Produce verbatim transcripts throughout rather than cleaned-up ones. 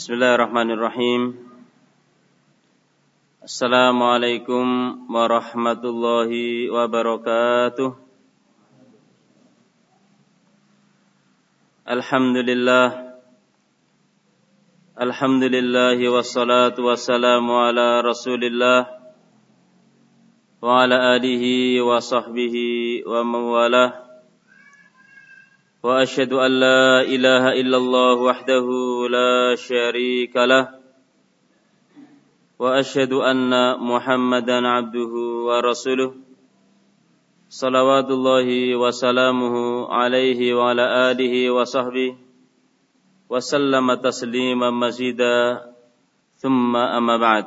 Bismillahirrahmanirrahim. Assalamualaikum warahmatullahi wabarakatuh. Alhamdulillah. Alhamdulillahi wassalatu wassalamu ala Rasulillah wa ala alihi wa sahbihi wa mawalah. Wa asyhadu an la ilaha illallah wahdahu la syarika lah. Wa asyhadu anna Muhammadan abduhu wa rasuluh. Salawatullahi wa salamuhu alaihi wa ala alihi wa sahbihi wa sallama tasliman mazida. Thumma amma ba'd.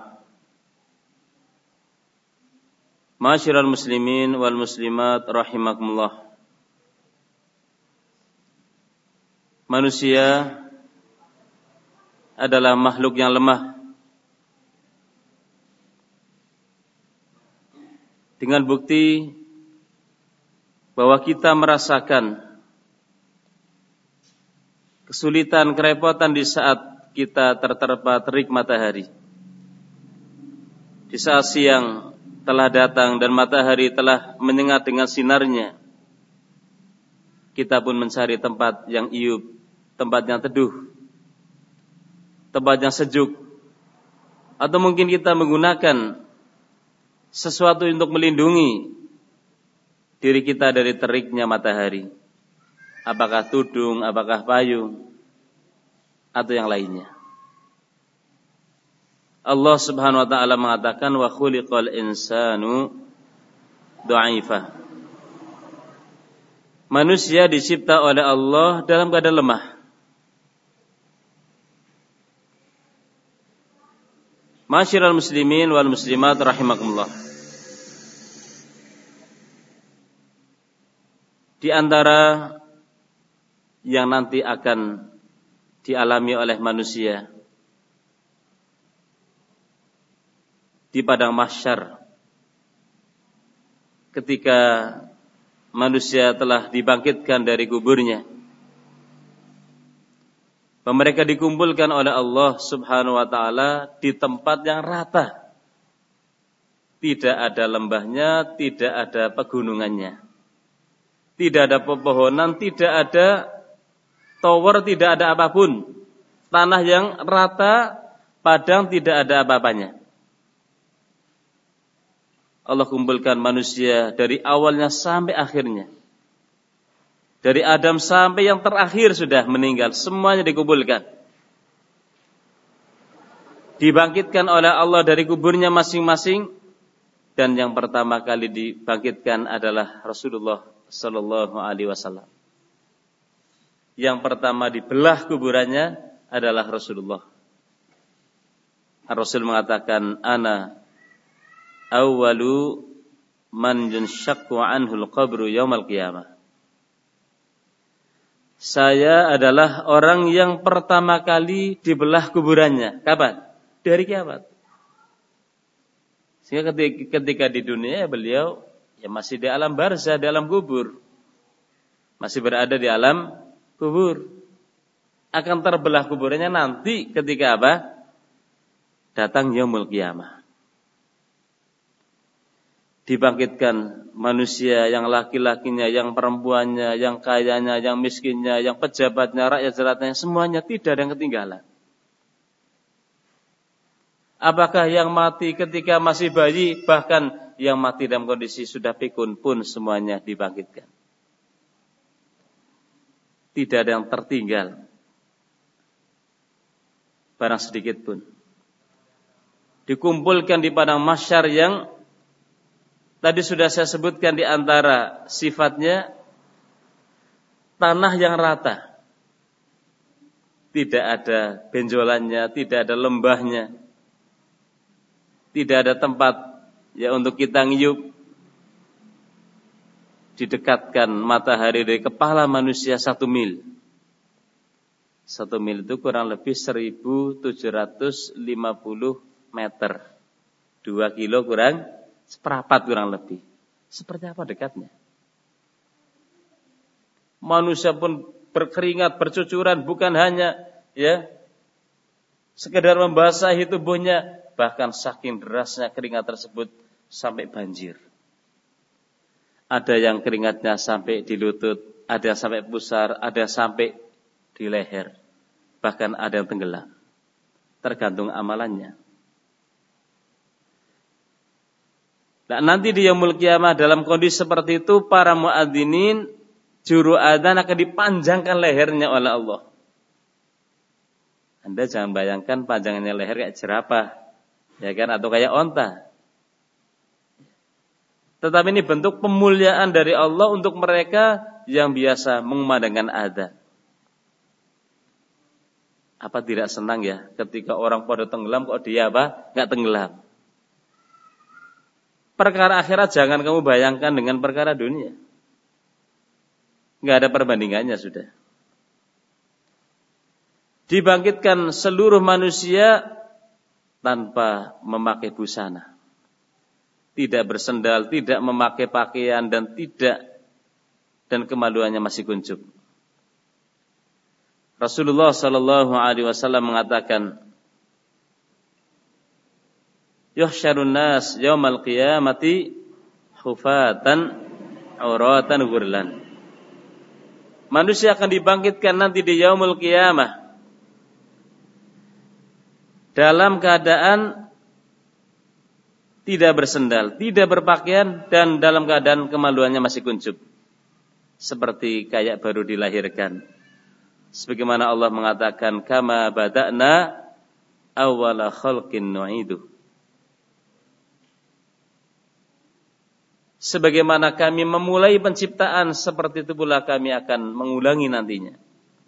Ma'asyiral muslimin wal muslimat rahimakumullah. Manusia adalah makhluk yang lemah. Dengan bukti bahwa kita merasakan kesulitan, kerepotan di saat kita terterpa terik matahari. Di saat siang telah datang dan matahari telah menyengat dengan sinarnya, kita pun mencari tempat yang iup, tempat yang teduh, tempat yang sejuk, atau mungkin kita menggunakan sesuatu untuk melindungi diri kita dari teriknya matahari. Apakah tudung, apakah payung, atau yang lainnya. Allah Subhanahu wa taala mengatakan wa khuliqal insanu dha'ifa. Manusia dicipta oleh Allah dalam keadaan lemah. Ma'asyiral muslimin wal muslimat rahimakumullah. Di antara yang nanti akan dialami oleh manusia di padang mahsyar ketika manusia telah dibangkitkan dari kuburnya, mereka dikumpulkan oleh Allah Subhanahu wa taala di tempat yang rata. Tidak ada lembahnya, tidak ada pegunungannya. Tidak ada pepohonan, tidak ada tower, tidak ada apapun. Tanah yang rata, padang, tidak ada apa-apanya. Allah kumpulkan manusia dari awalnya sampai akhirnya. Dari Adam sampai yang terakhir sudah meninggal, semuanya dikumpulkan. Dibangkitkan oleh Allah dari kuburnya masing-masing, dan yang pertama kali dibangkitkan adalah Rasulullah sallallahu alaihi wasallam. Yang pertama dibelah kuburannya adalah Rasulullah. Rasul mengatakan, ana awwalu man yunshaqqu anhul qabru yaumal qiyamah. Saya adalah orang yang pertama kali dibelah kuburannya. Kapan? Dari kiamat. Sehingga ketika, ketika di dunia beliau ya masih di alam barzah, di alam kubur. Masih berada di alam kubur. Akan terbelah kuburannya nanti ketika apa? Datang yaumul qiyamah. Dibangkitkan manusia yang laki-lakinya, yang perempuannya, yang kayanya, yang miskinnya, yang pejabatnya, rakyat jelatnya, semuanya tidak ada yang ketinggalan. Apakah yang mati ketika masih bayi, bahkan yang mati dalam kondisi sudah pikun pun semuanya dibangkitkan. Tidak ada yang tertinggal, barang sedikit pun. Dikumpulkan di padang mahsyar yang tadi sudah saya sebutkan di antara sifatnya tanah yang rata. Tidak ada benjolannya, tidak ada lembahnya. Tidak ada tempat ya untuk kita ngiyup. Didekatkan matahari dari kepala manusia satu mil. Satu mil itu kurang lebih seribu tujuh ratus lima puluh meter. Dua kilo kurang seperapat kurang lebih. Seperti apa dekatnya? Manusia pun berkeringat, bercucuran, bukan hanya ya sekedar membasahi tubuhnya, bahkan saking derasnya keringat tersebut sampai banjir. Ada yang keringatnya sampai di lutut, ada yang sampai pusar, ada yang sampai di leher, bahkan ada yang tenggelam. Tergantung amalannya. Nah, nanti di yaumul qiyamah dalam kondisi seperti itu, para muadzinin, juru adzan akan dipanjangkan lehernya oleh Allah. Anda jangan bayangkan panjangannya leher kayak jerapah, ya kan, atau kayak onta. Tetapi ini bentuk pemuliaan dari Allah untuk mereka yang biasa mengumandangkan adzan. Apa tidak senang ya ketika orang pada tenggelam kok dia apa? Enggak tenggelam. Perkara akhirat jangan kamu bayangkan dengan perkara dunia. Enggak ada perbandingannya sudah. Dibangkitkan seluruh manusia tanpa memakai busana. Tidak bersendal, tidak memakai pakaian dan tidak dan kemaluannya masih kuncup. Rasulullah sallallahu alaihi wasallam mengatakan, yuhsyarun nas yaumal qiyamati hufatan auratan ghurlan. Manusia akan dibangkitkan nanti di yaumul qiyamah dalam keadaan tidak bersendal, tidak berpakaian, dan dalam keadaan kemaluannya masih kuncup, seperti kayak baru dilahirkan. Sebagaimana Allah mengatakan, kama bada'na awwala khalqin nu'idu. Sebagaimana kami memulai penciptaan, seperti itu pula kami akan mengulangi nantinya.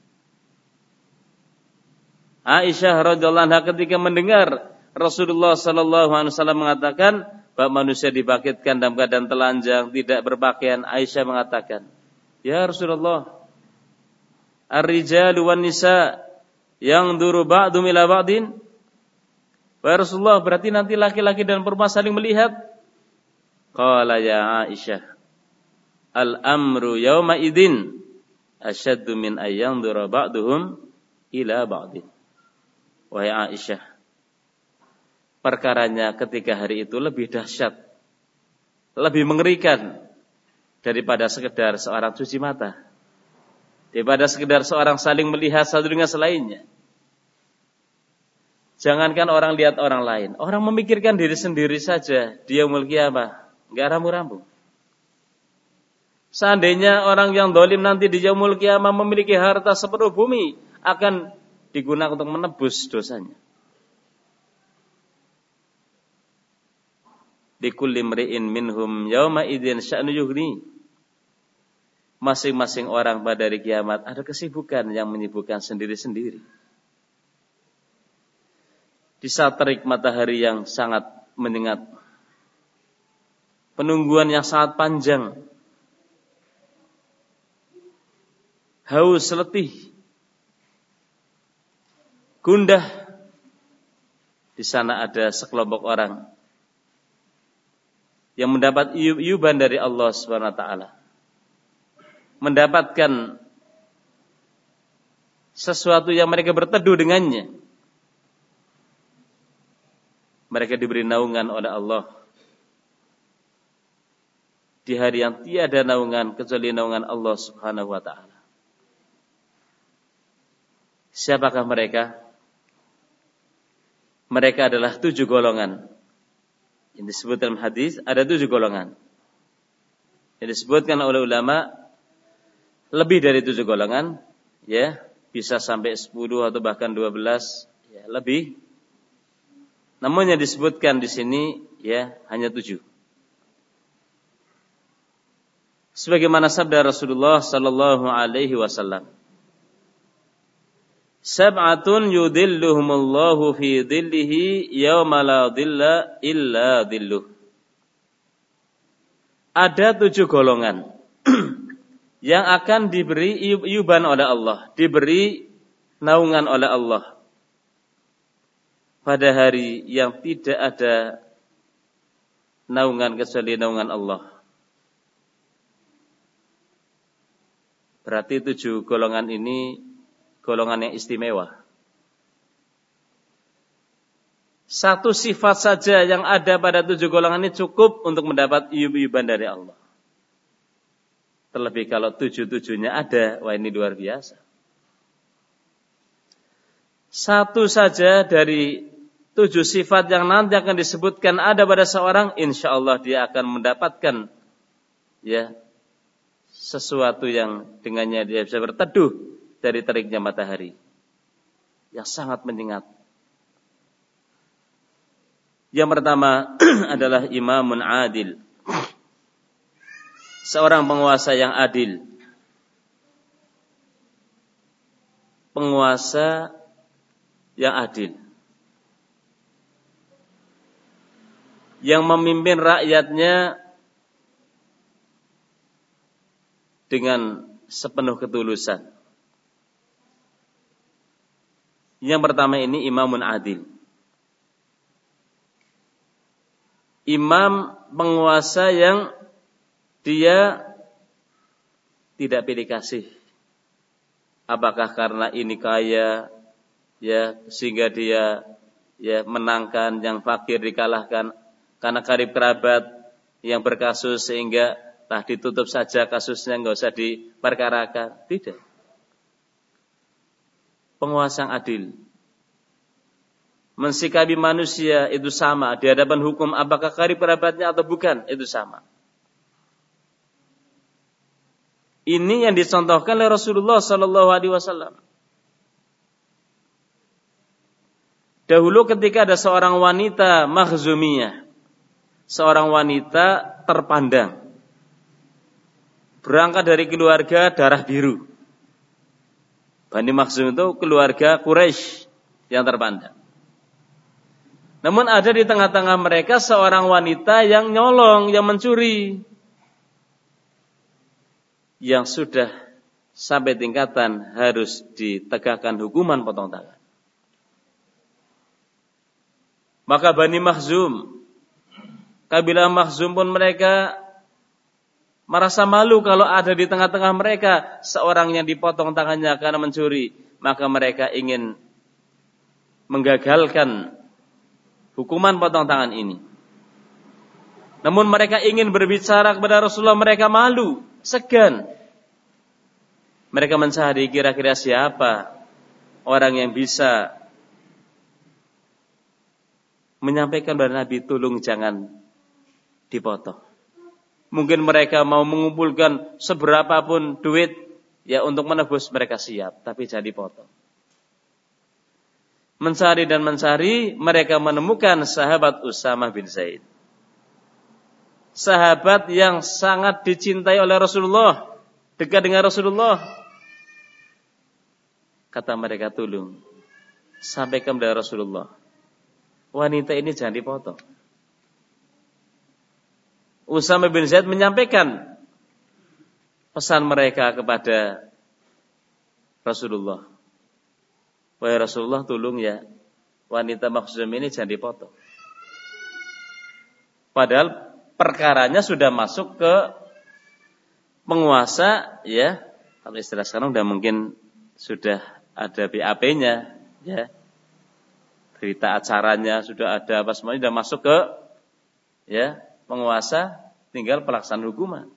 Aisyah radhiyallahu anha ketika mendengar Rasulullah sallallahu alaihi wasallam mengatakan bahwa manusia dibangkitkan dalam keadaan telanjang, tidak berpakaian, Aisyah mengatakan, "Ya Rasulullah, ar-rijalu wan nisa yanzuru ba'dhum ila ba'din?" Wahai Rasulullah, berarti nanti laki-laki dan perempuan saling melihat? Qala ya Aisyah, al-amru yawma idzin asyaddu min ayyanzura ba'dhum ila ba'din. Wahai Aisyah, perkaranya ketika hari itu lebih dahsyat, lebih mengerikan daripada sekedar seorang cuci mata, daripada sekedar seorang saling melihat satu dengan selainnya. Jangankan orang lihat orang lain, orang memikirkan diri sendiri saja dia yaumul qiyamah enggak rambu-rambu. Seandainya orang yang zalim nanti di yaumul qiyamah memiliki harta sepenuh bumi, akan digunakan untuk menebus dosanya. Likulli mri'in minhum yauma idzin sya'nu yughni. Masing-masing orang pada hari kiamat ada kesibukan yang menyibukkan sendiri-sendiri. Di saat terik matahari yang sangat menyengat, penungguan yang sangat panjang, haus letih, gundah, di sana ada sekelompok orang yang mendapat iuban dari Allah Subhanahu wa taala, mendapatkan sesuatu yang mereka berteduh dengannya. Mereka diberi naungan oleh Allah di hari yang tiada naungan kecuali naungan Allah Subhanahu wa taala. Siapakah mereka? Mereka adalah tujuh golongan. Yang disebut dalam hadis ada tujuh golongan. Yang disebutkan oleh ulama lebih dari tujuh golongan, ya, bisa sampai sepuluh atau bahkan dua belas, ya, lebih. Namun yang disebutkan di sini, ya, hanya tujuh. Sebagaimana sabda Rasulullah sallallahu alaihi wasallam, sab'atun yudhilluhumullahu fi dhillihi yawma la dhilla illa dhilluh. Ada tujuh golongan yang akan diberi iuban oleh Allah, diberi naungan oleh Allah pada hari yang tidak ada naungan kecuali naungan Allah. Berarti tujuh golongan ini golongan yang istimewa. Satu sifat saja yang ada pada tujuh golongan ini cukup untuk mendapat iyub-iyuban dari Allah. Terlebih kalau tujuh-tujuhnya ada, wah ini luar biasa. Satu saja dari tujuh sifat yang nanti akan disebutkan ada pada seorang, insya Allah dia akan mendapatkan ya sesuatu yang dengannya dia bisa berteduh dari teriknya matahari yang sangat menyengat. Yang pertama adalah imamun adil, seorang penguasa yang adil, penguasa yang adil, yang memimpin rakyatnya dengan sepenuh ketulusan. Yang pertama ini imamun adil. Imam penguasa yang dia tidak pilih kasih. Apakah karena ini kaya, ya sehingga dia ya menangkan, yang fakir dikalahkan, karena karib kerabat yang berkasus sehingga nah ditutup saja kasusnya, nggak usah diperkarakan. Tidak. Penguasa yang adil, mensikapi manusia itu sama di hadapan hukum, apakah karib kerabatnya atau bukan, itu sama. Ini yang dicontohkan oleh Rasulullah Sallallahu Alaihi Wasallam. Dahulu ketika ada seorang wanita Makhzumiyah, seorang wanita terpandang, berangkat dari keluarga darah biru. Bani Makhzum itu keluarga Quraisy yang terpandang. Namun ada di tengah-tengah mereka seorang wanita yang nyolong, yang mencuri, yang sudah sampai tingkatan harus ditegakkan hukuman potong tangan. Maka Bani Makhzum, kabilah Makhzum pun mereka merasa malu kalau ada di tengah-tengah mereka seorang yang dipotong tangannya karena mencuri. Maka mereka ingin menggagalkan hukuman potong tangan ini. Namun mereka ingin berbicara kepada Rasulullah, mereka malu, segan. Mereka mencari kira-kira siapa orang yang bisa menyampaikan kepada Nabi, tolong jangan dipotong. Mungkin mereka mau mengumpulkan seberapapun duit ya untuk menebus, mereka siap, tapi jangan dipotong. Mencari dan mencari, mereka menemukan sahabat Usamah bin Zaid. Sahabat yang sangat dicintai oleh Rasulullah, dekat dengan Rasulullah. Kata mereka, tolong sampaikan kepada Rasulullah, wanita ini jangan dipotong. Usamah bin Zaid menyampaikan pesan mereka kepada Rasulullah. Wahai Rasulullah, tolong ya wanita Makhzum ini jangan dipotong. Padahal perkaranya sudah masuk ke penguasa, ya. Kalau istilah sekarang udah mungkin sudah ada B A P-nya, ya. Berita acaranya sudah ada, apa semuanya sudah masuk ke ya penguasa, tinggal pelaksanaan hukuman.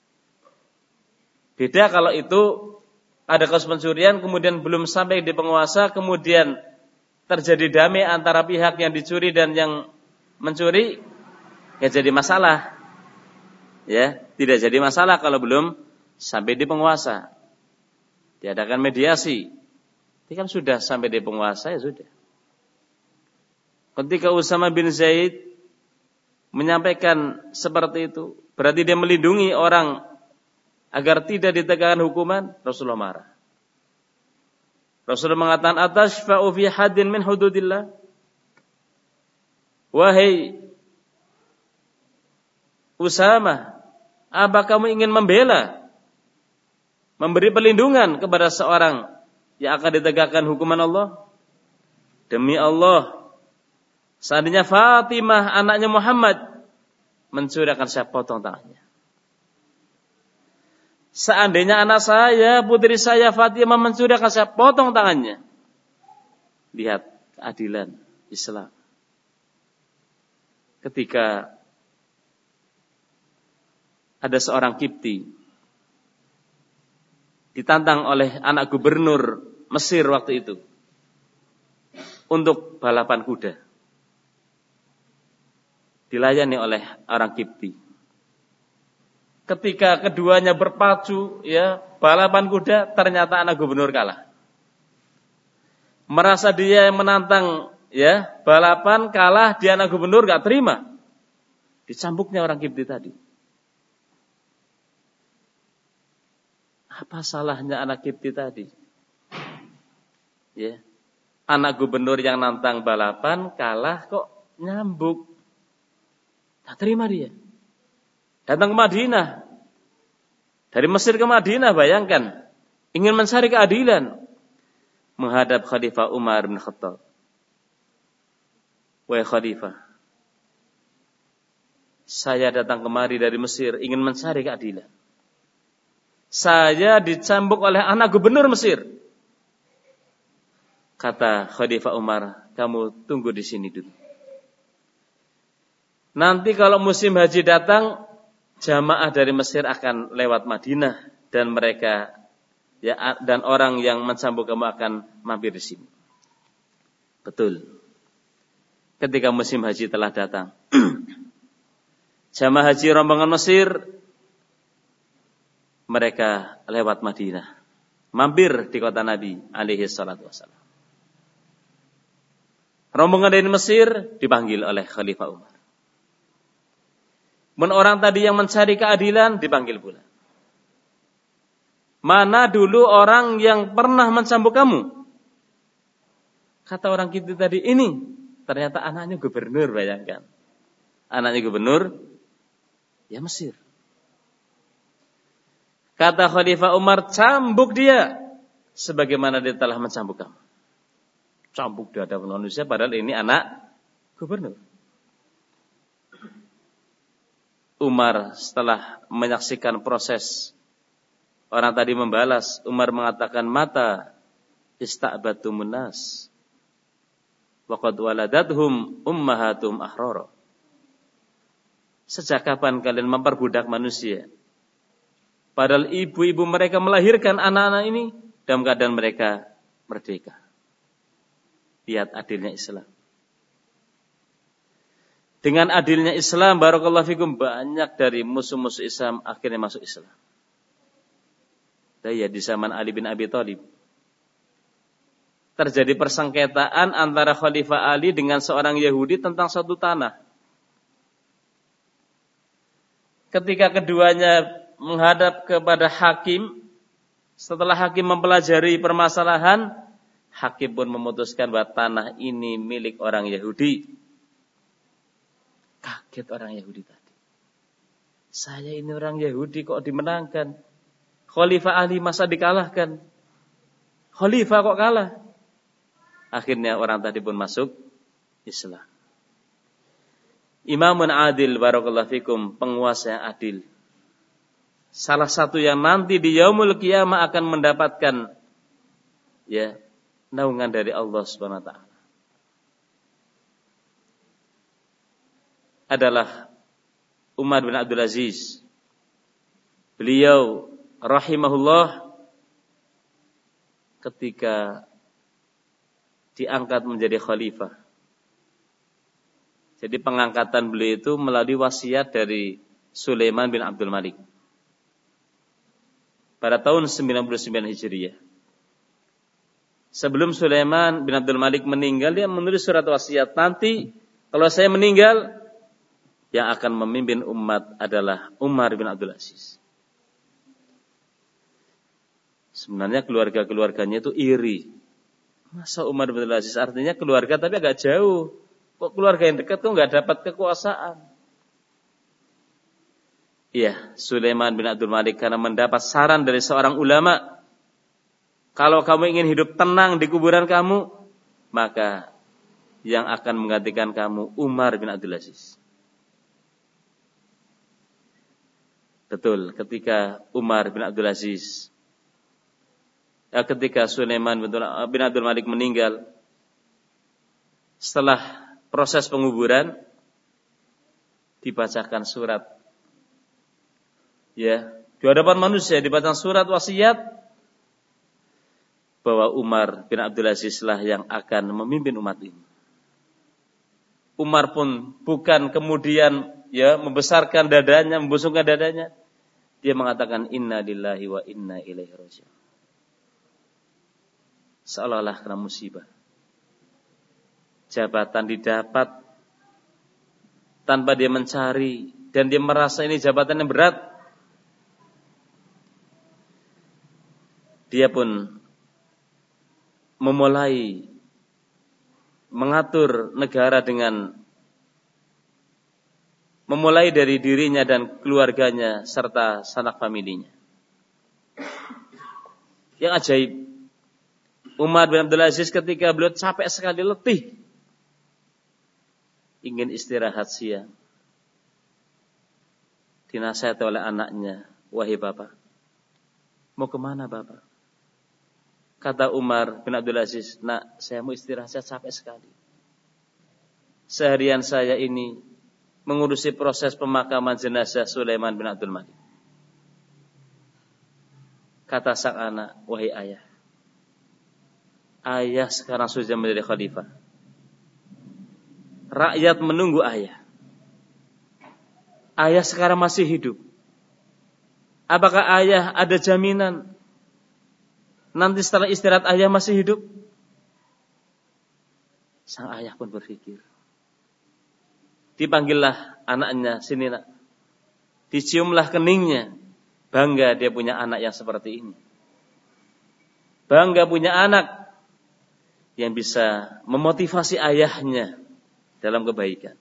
Beda kalau itu ada kasus pencurian kemudian belum sampai di penguasa, kemudian terjadi damai antara pihak yang dicuri dan yang mencuri, ya jadi masalah. Ya, tidak jadi masalah kalau belum sampai di penguasa. Diadakan mediasi. Ini kan sudah sampai di penguasa, ya sudah. Ketika Usamah bin Zaid menyampaikan seperti itu, berarti dia melindungi orang agar tidak ditegakkan hukuman. Rasulullah marah. Rasulullah mengatakan, atashfa'u fi haddin min hududillah. Wahai Usamah, apa kamu ingin membela, memberi perlindungan kepada seorang yang akan ditegakkan hukuman Allah? Demi Allah, seandainya Fatimah anaknya Muhammad mencuri, akan saya potong tangannya. Seandainya anak saya, putri saya Fatimah mencuri, akan saya potong tangannya. Lihat keadilan Islam. ketika ada seorang Kipti ditantang oleh anak gubernur Mesir waktu itu untuk balapan kuda. Dilayani oleh orang Kipti. Ketika keduanya berpacu, ya, balapan kuda, ternyata anak gubernur kalah. Merasa dia yang menantang, ya, balapan kalah, dia anak gubernur gak terima. Dicambuknya orang Kipti tadi. Apa salahnya anak Kipti tadi? Ya, anak gubernur yang nantang balapan kalah kok nyambuk. Tak terima dia. Datang ke Madinah. Dari Mesir ke Madinah, bayangkan. Ingin mencari keadilan. Menghadap Khalifah Umar bin Khattab. Wahai Khalifah, saya datang kemari dari Mesir ingin mencari keadilan. Saya dicambuk oleh anak gubernur Mesir. Kata Khalifah Umar, kamu tunggu di sini dulu. Nanti kalau musim haji datang, jamaah dari Mesir akan lewat Madinah dan mereka, ya, dan orang yang mencambuk kamu akan mampir di sini. Betul. Ketika musim haji telah datang, jamaah haji rombongan Mesir, mereka lewat Madinah, mampir di kota Nabi alaihi salatu wassalam. Rombongan dari Mesir dipanggil oleh Khalifah Umar. Men orang tadi yang mencari keadilan dipanggil pula. Mana dulu orang yang pernah mencambuk kamu? Kata orang Kipti tadi, ini ternyata anaknya gubernur, bayangkan. Anaknya gubernur, ya Mesir. Kata Khalifah Umar, cambuk dia sebagaimana dia telah mencambuk kamu. Cambuk di hadapan manusia padahal ini anak gubernur. Umar setelah menyaksikan proses orang tadi membalas, Umar mengatakan, mata ista'batumun nas wa qad waladathum ummahatum ahrara. Sejak kapan kalian memperbudak manusia? Padahal ibu-ibu mereka melahirkan anak-anak ini dalam keadaan mereka merdeka. Lihat adilnya Islam. Dengan adilnya Islam, barakallahu fikum, banyak dari musuh-musuh Islam akhirnya masuk Islam. Ya, di zaman Ali bin Abi Thalib terjadi persengketaan antara Khalifah Ali dengan seorang Yahudi tentang suatu tanah. Ketika keduanya menghadap kepada hakim, setelah hakim mempelajari permasalahan, hakim pun memutuskan bahwa tanah ini milik orang Yahudi. Kaget orang Yahudi tadi. Saya ini orang Yahudi kok dimenangkan. Khalifah Ali masa dikalahkan. Khalifah kok kalah. Akhirnya orang tadi pun masuk Islam. Imamun adil, barakallahu fikum, penguasa yang adil. Salah satu yang nanti di yaumul qiyamah akan mendapatkan, ya, naungan dari Allah Subhanahu wa taala. Adalah Umar bin Abdul Aziz. Beliau rahimahullah ketika diangkat menjadi khalifah. Jadi pengangkatan beliau itu melalui wasiat dari Sulaiman bin Abdul Malik pada tahun sembilan puluh sembilan Hijriah. Sebelum Sulaiman bin Abdul Malik meninggal, dia menulis surat wasiat, nanti kalau saya meninggal, yang akan memimpin umat adalah Umar bin Abdul Aziz. Sebenarnya keluarga-keluarganya itu iri. Masa Umar bin Abdul Aziz, artinya keluarga tapi agak jauh. Kok keluarga yang dekat kok nggak dapat kekuasaan? Iya, Sulaiman bin Abdul Malik karena mendapat saran dari seorang ulama, kalau kamu ingin hidup tenang di kuburan kamu, maka yang akan menggantikan kamu Umar bin Abdul Aziz. Betul, ketika Umar bin Abdul Aziz, ya, ketika Sulaiman bin Abdul Malik meninggal, setelah proses penguburan, dibacakan surat, ya, di hadapan manusia dibacakan surat wasiat bahwa Umar bin Abdul Aziz lah yang akan memimpin umat ini. Umar pun bukan kemudian ya membesarkan dadanya, membusungkan dadanya. Dia mengatakan inna lillahi wa inna ilaihi raji'un. Seolah-olah kena musibah. Jabatan didapat tanpa dia mencari dan dia merasa ini jabatan yang berat. Dia pun memulai mengatur negara dengan memulai dari dirinya dan keluarganya serta sanak familinya. Yang ajaib, Umar bin Abdul Aziz ketika beliau capek sekali, letih, ingin istirahat siang, dinasihati oleh anaknya, wahai bapak, mau kemana bapak? Kata Umar bin Abdul Aziz, nak, saya mau istirahat, saya capek sekali. Seharian saya ini mengurusi proses pemakaman jenazah Sulaiman bin Abdul Malik. Kata sang anak, wahai ayah, ayah sekarang sudah menjadi khalifah. Rakyat menunggu ayah. Ayah sekarang masih hidup. Apakah ayah ada jaminan nanti setelah istirahat ayah masih hidup? Sang ayah pun berpikir. Dipanggillah anaknya, sini nak. Diciumlah keningnya. Bangga dia punya anak yang seperti ini. Bangga punya anak yang bisa memotivasi ayahnya dalam kebaikan.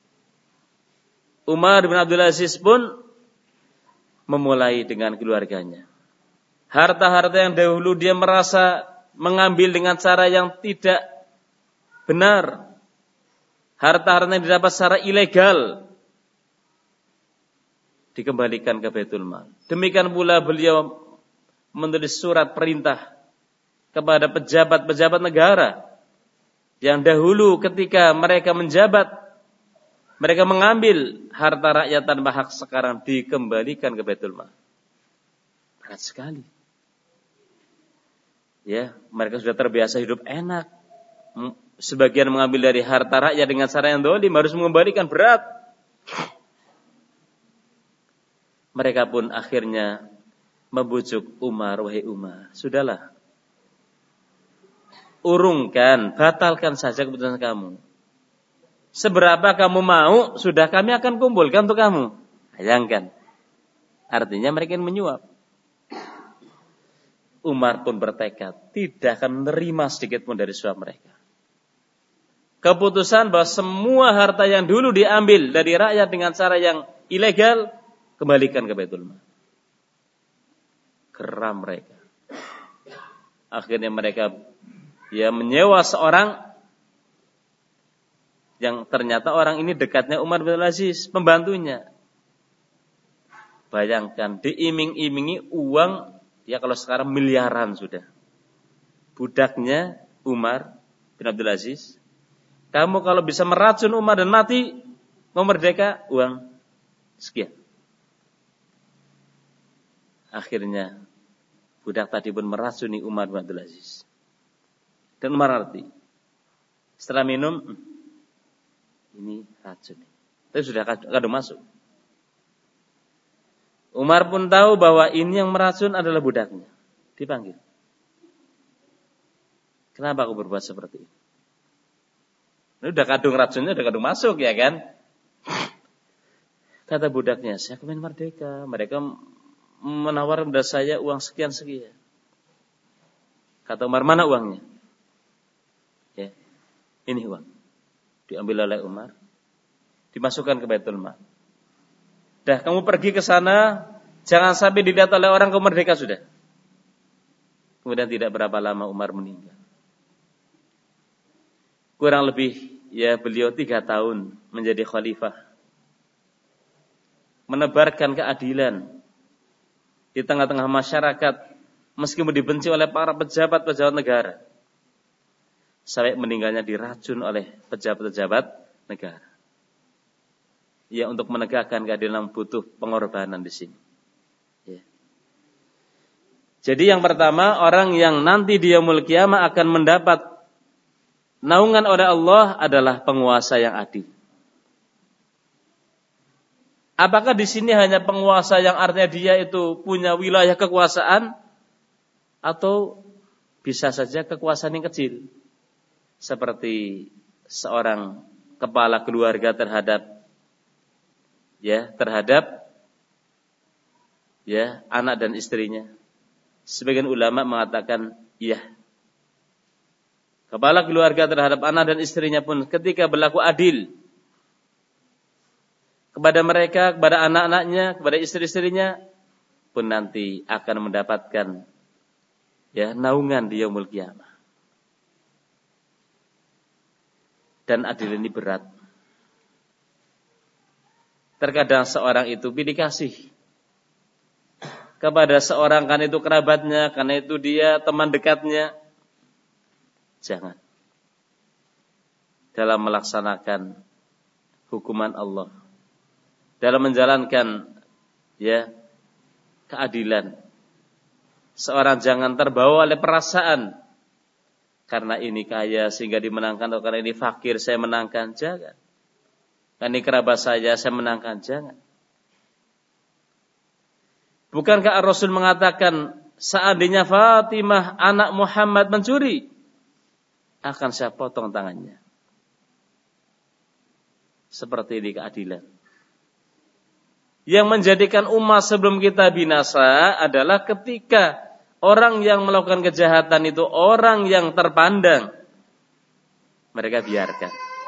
Umar bin Abdul Aziz pun memulai dengan keluarganya. Harta-harta yang dahulu dia merasa mengambil dengan cara yang tidak benar, harta-harta yang didapat secara ilegal, dikembalikan ke Baitul Mal. Demikian pula beliau menulis surat perintah kepada pejabat-pejabat negara yang dahulu ketika mereka menjabat, mereka mengambil harta rakyat tanpa hak, sekarang dikembalikan ke Baitul Mal. Berat sekali. Ya, mereka sudah terbiasa hidup enak. Sebagian mengambil dari harta rakyat dengan cara yang dolim, harus mengembalikan, berat. Mereka pun akhirnya membujuk Umar, wahai Umar, sudahlah, urungkan, batalkan saja keputusan kamu. Seberapa kamu mau, sudah kami akan kumpulkan untuk kamu. Bayangkan. Artinya mereka ingin menyuap. Umar pun bertekad tidak akan menerima sedikit pun dari suap mereka. Keputusan bahwa semua harta yang dulu diambil dari rakyat dengan cara yang ilegal, kembalikan ke Baitul Mal. Geram mereka. Akhirnya mereka ya menyewa seorang yang ternyata orang ini dekatnya Umar bin Aziz, pembantunya. Bayangkan, diiming-imingi uang, ya kalau sekarang miliaran sudah. Budaknya Umar bin Abdul Aziz, kamu kalau bisa meracun Umar dan mati, mau merdeka, uang sekian. Akhirnya budak tadi pun meracuni Umar bin Abdul Aziz. Dan Umar ngerti. Setelah minum, ini racun. Tapi sudah kadung masuk. Umar pun tahu bahwa ini yang meracun adalah budaknya. Dipanggil. Kenapa aku berbuat seperti ini? Ini udah kadung racunnya, udah kadung masuk, ya kan? Kata budaknya, saya kemarin merdeka. Mereka menawar kepada saya uang sekian-sekian. Kata Umar, mana uangnya? Ya, ini uang. Diambil oleh Umar, dimasukkan ke Baitul Mal. Dah, kamu pergi ke sana, jangan sampai dilihat oleh orang kamu merdeka sudah. Kemudian tidak berapa lama Umar meninggal. Kurang lebih ya beliau tiga tahun menjadi khalifah, menebarkan keadilan di tengah-tengah masyarakat, meskipun dibenci oleh para pejabat-pejabat negara. Sampai meninggalnya diracun oleh pejabat-pejabat negara. ya untuk menegakkan keadilan butuh pengorbanan di sini. Ya. Jadi yang pertama, orang yang nanti di yaumul qiyamah akan mendapat naungan oleh Allah adalah penguasa yang adil. Apakah di sini hanya penguasa yang artinya dia itu punya wilayah kekuasaan, atau bisa saja kekuasaan yang kecil, seperti seorang kepala keluarga terhadap ya terhadap ya anak dan istrinya. Sebagian ulama mengatakan iya, kepala keluarga terhadap anak dan istrinya pun ketika berlaku adil kepada mereka, kepada anak-anaknya, kepada istri-istrinya, pun nanti akan mendapatkan ya naungan di yaumul qiyamah. Dan adil ini berat. Terkadang seorang itu pilih kasih kepada seorang, karena itu kerabatnya, karena itu dia teman dekatnya. Jangan. Dalam melaksanakan hukuman Allah, dalam menjalankan ya keadilan, seorang jangan terbawa oleh perasaan karena ini kaya sehingga dimenangkan, atau karena ini fakir saya menangkan. Jangan. Karena ini kerabat saya saya menangkan. Jangan. Bukankah Rasul mengatakan, seandainya Fatimah anak Muhammad mencuri, akan saya potong tangannya. Seperti ini keadilan. Yang menjadikan umat sebelum kita binasa adalah ketika orang yang melakukan kejahatan itu orang yang terpandang, mereka biarkan.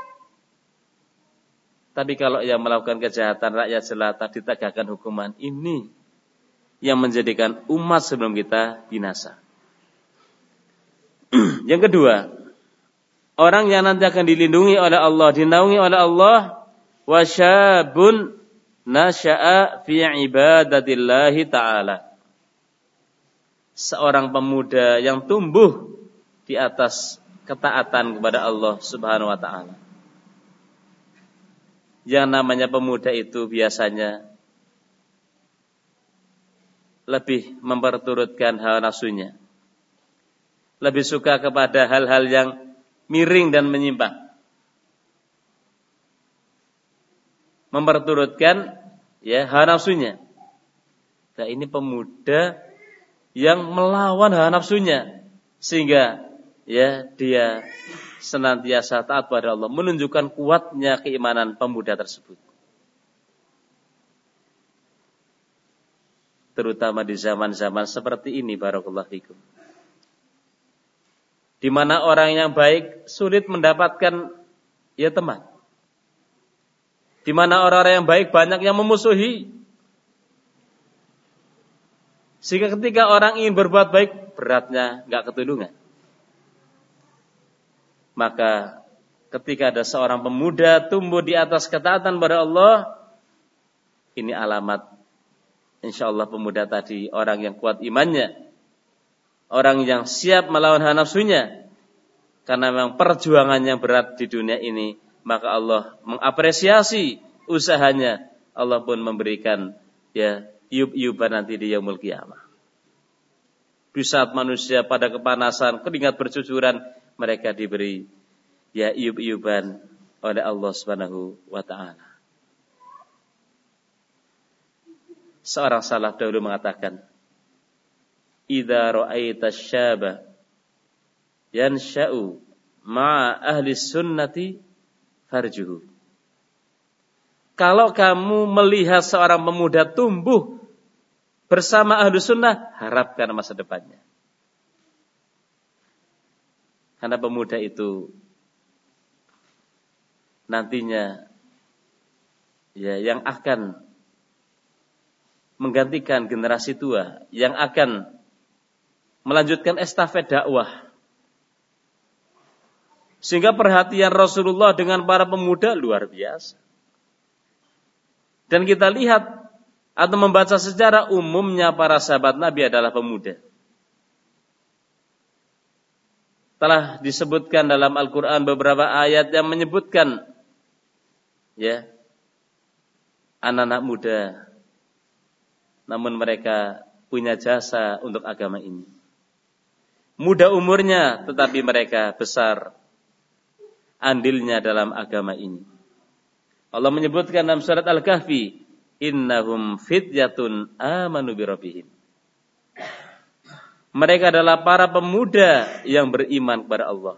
Tapi kalau yang melakukan kejahatan rakyat jelata ditegakkan hukuman, ini yang menjadikan umat sebelum kita binasa. Yang kedua, orang yang nanti akan dilindungi oleh Allah, dinaungi oleh Allah, wasyabun nasya'a fi ibadatillahi ta'ala. Seorang pemuda yang tumbuh di atas ketaatan kepada Allah Subhanahu wa ta'ala. Yang namanya pemuda itu biasanya lebih memperturutkan hawa nafsunya, lebih suka kepada hal-hal yang miring dan menyimpang, memperturutkan ya hawa nafsunya. Nah, ini pemuda yang melawan hawa nafsunya sehingga ya dia senantiasa taat pada Allah, menunjukkan kuatnya keimanan pemuda tersebut. Terutama di zaman-zaman seperti ini, barakallahu fikum, di mana orang yang baik sulit mendapatkan ya teman, di mana orang-orang yang baik banyak yang memusuhi, sehingga ketika orang ingin berbuat baik beratnya nggak ketulungan. Maka ketika ada seorang pemuda tumbuh di atas ketaatan pada Allah, ini alamat insyaallah pemuda tadi orang yang kuat imannya, orang yang siap melawan hawa nafsunya, karena memang perjuangannya berat di dunia ini. Maka Allah mengapresiasi usahanya, Allah pun memberikan ya iub-iuban nanti di yaumul qiyamah. Di saat manusia pada kepanasan, keringat bercucuran, mereka diberi ya iub-iuban oleh Allah Subhanahu wa ta'ala. Seorang salaf dahulu mengatakan, idza ra'aita syaba yansha'u ma'a ahli sunnati farjuhu. Kalau kamu melihat seorang pemuda tumbuh bersama ahli sunnah, harapkan masa depannya. Karena pemuda itu nantinya ya yang akan menggantikan generasi tua, yang akan melanjutkan estafet dakwah. Sehingga perhatian Rasulullah dengan para pemuda luar biasa. Dan kita lihat atau membaca sejarah, umumnya para sahabat Nabi adalah pemuda. Telah disebutkan dalam Al-Quran beberapa ayat yang menyebutkan ya anak-anak muda, namun mereka punya jasa untuk agama ini. Muda umurnya, tetapi mereka besar andilnya dalam agama ini. Allah menyebutkan dalam surat Al-Kahfi, innahum fityatun amanu birabbihim. Mereka adalah para pemuda yang beriman kepada Allah.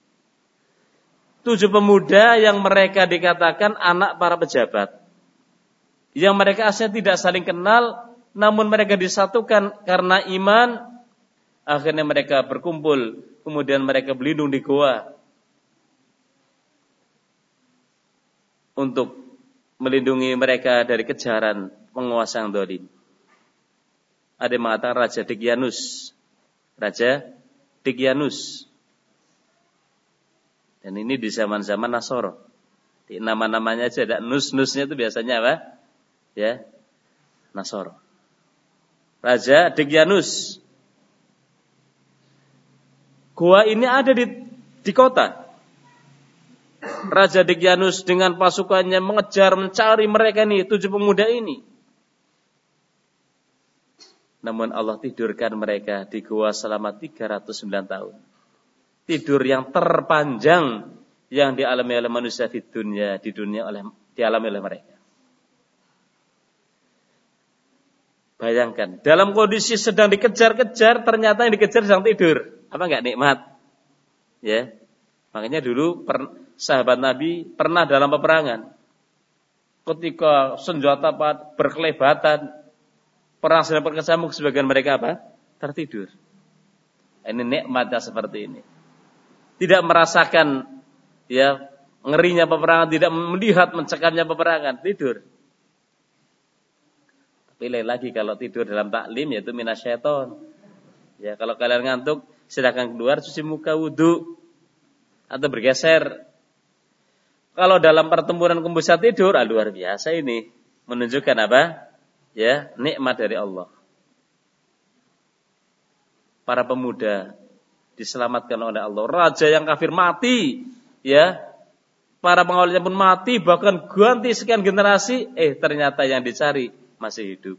Tujuh pemuda yang mereka dikatakan anak para pejabat, yang mereka aslinya tidak saling kenal, namun mereka disatukan karena iman. Akhirnya mereka berkumpul, kemudian mereka berlindung di goa untuk melindungi mereka dari kejaran penguasa yang zalim. Ada yang mengatakan Raja Degyanus, Raja Degyanus. Dan ini di zaman-zaman Nasoro. Di nama-namanya aja ada nus-nusnya itu biasanya apa? Ya, Nasoro. Raja Degyanus. Gua ini ada di di kota. Raja Degyanus dengan pasukannya mengejar, mencari mereka nih, tujuh pemuda ini. Namun Allah tidurkan mereka di gua selama tiga ratus sembilan tahun. Tidur yang terpanjang yang dialami oleh manusia di dunia, di dunia oleh dialami oleh mereka. Bayangkan, dalam kondisi sedang dikejar-kejar, ternyata yang dikejar sedang tidur. Apa enggak nikmat? Ya. Makanya dulu per, sahabat Nabi pernah dalam peperangan. Ketika senjata berkelebatan, perang sedang berkecamuk, sebagian mereka apa? Tertidur. Ini nikmatnya seperti ini. Tidak merasakan ya ngerinya peperangan, tidak melihat mencekamnya peperangan, tidur. Tapi lain lagi kalau tidur dalam taklim yaitu minasyaiton. Ya, kalau kalian ngantuk silakan keluar, cuci muka, wudu atau bergeser. Kalau dalam pertempuran kamu bisa tidur, ah, luar biasa ini. Menunjukkan apa? Ya, nikmat dari Allah. Para pemuda diselamatkan oleh Allah. Raja yang kafir mati, ya. Para pengawalnya pun mati, bahkan ganti sekian generasi, eh ternyata yang dicari masih hidup.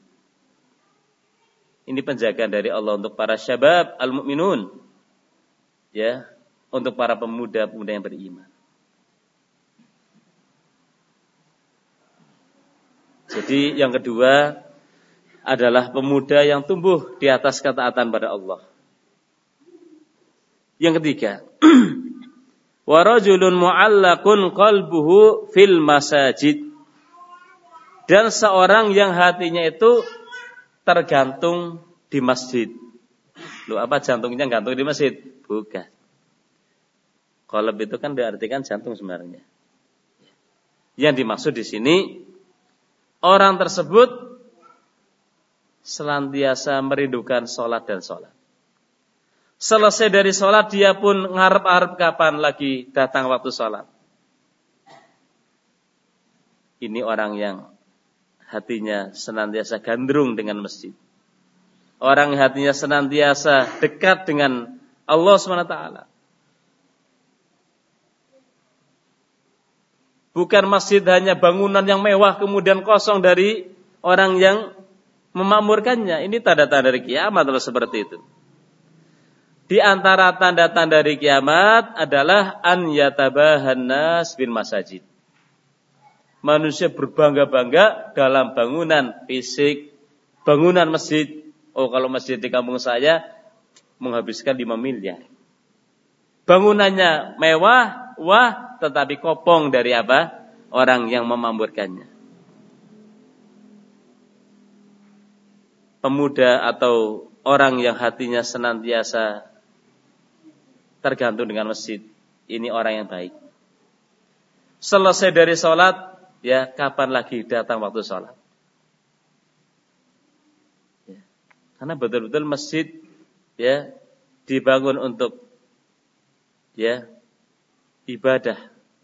Ini penjagaan dari Allah untuk para syabab al-mu'minun. Ya, untuk para pemuda-pemuda yang beriman. Jadi yang kedua adalah pemuda yang tumbuh di atas ketaatan pada Allah. Yang ketiga, wa rajulun mu'allaqun qalbuhu fil masajid. Dan seorang yang hatinya itu tergantung di masjid. Loh, apa jantungnya gantung di masjid? Bukan. Qalb itu kan diartikan jantung sebenarnya. Yang dimaksud di sini, orang tersebut senantiasa merindukan sholat dan sholat. Selesai dari sholat dia pun ngarep-arep kapan lagi datang waktu sholat. Ini orang yang hatinya senantiasa gandrung dengan masjid. Orang yang hatinya senantiasa dekat dengan Allah subhanahu wa taala. Bukan masjid hanya bangunan yang mewah kemudian kosong dari orang yang memakmurkannya. Ini tanda-tanda dari kiamat kalau seperti itu. Di antara tanda-tanda dari kiamat adalah an yatabahan nas bil masajid. Manusia berbangga-bangga dalam bangunan fisik, bangunan masjid. Oh, kalau masjid di kampung saya menghabiskan lima miliar. Bangunannya mewah, wah, tetapi kopong dari apa? Orang yang memakmurkannya. Pemuda atau orang yang hatinya senantiasa tergantung dengan masjid, ini orang yang baik. Selesai dari sholat, ya kapan lagi datang waktu sholat? Ya. Karena betul-betul masjid ya dibangun untuk ya ibadah.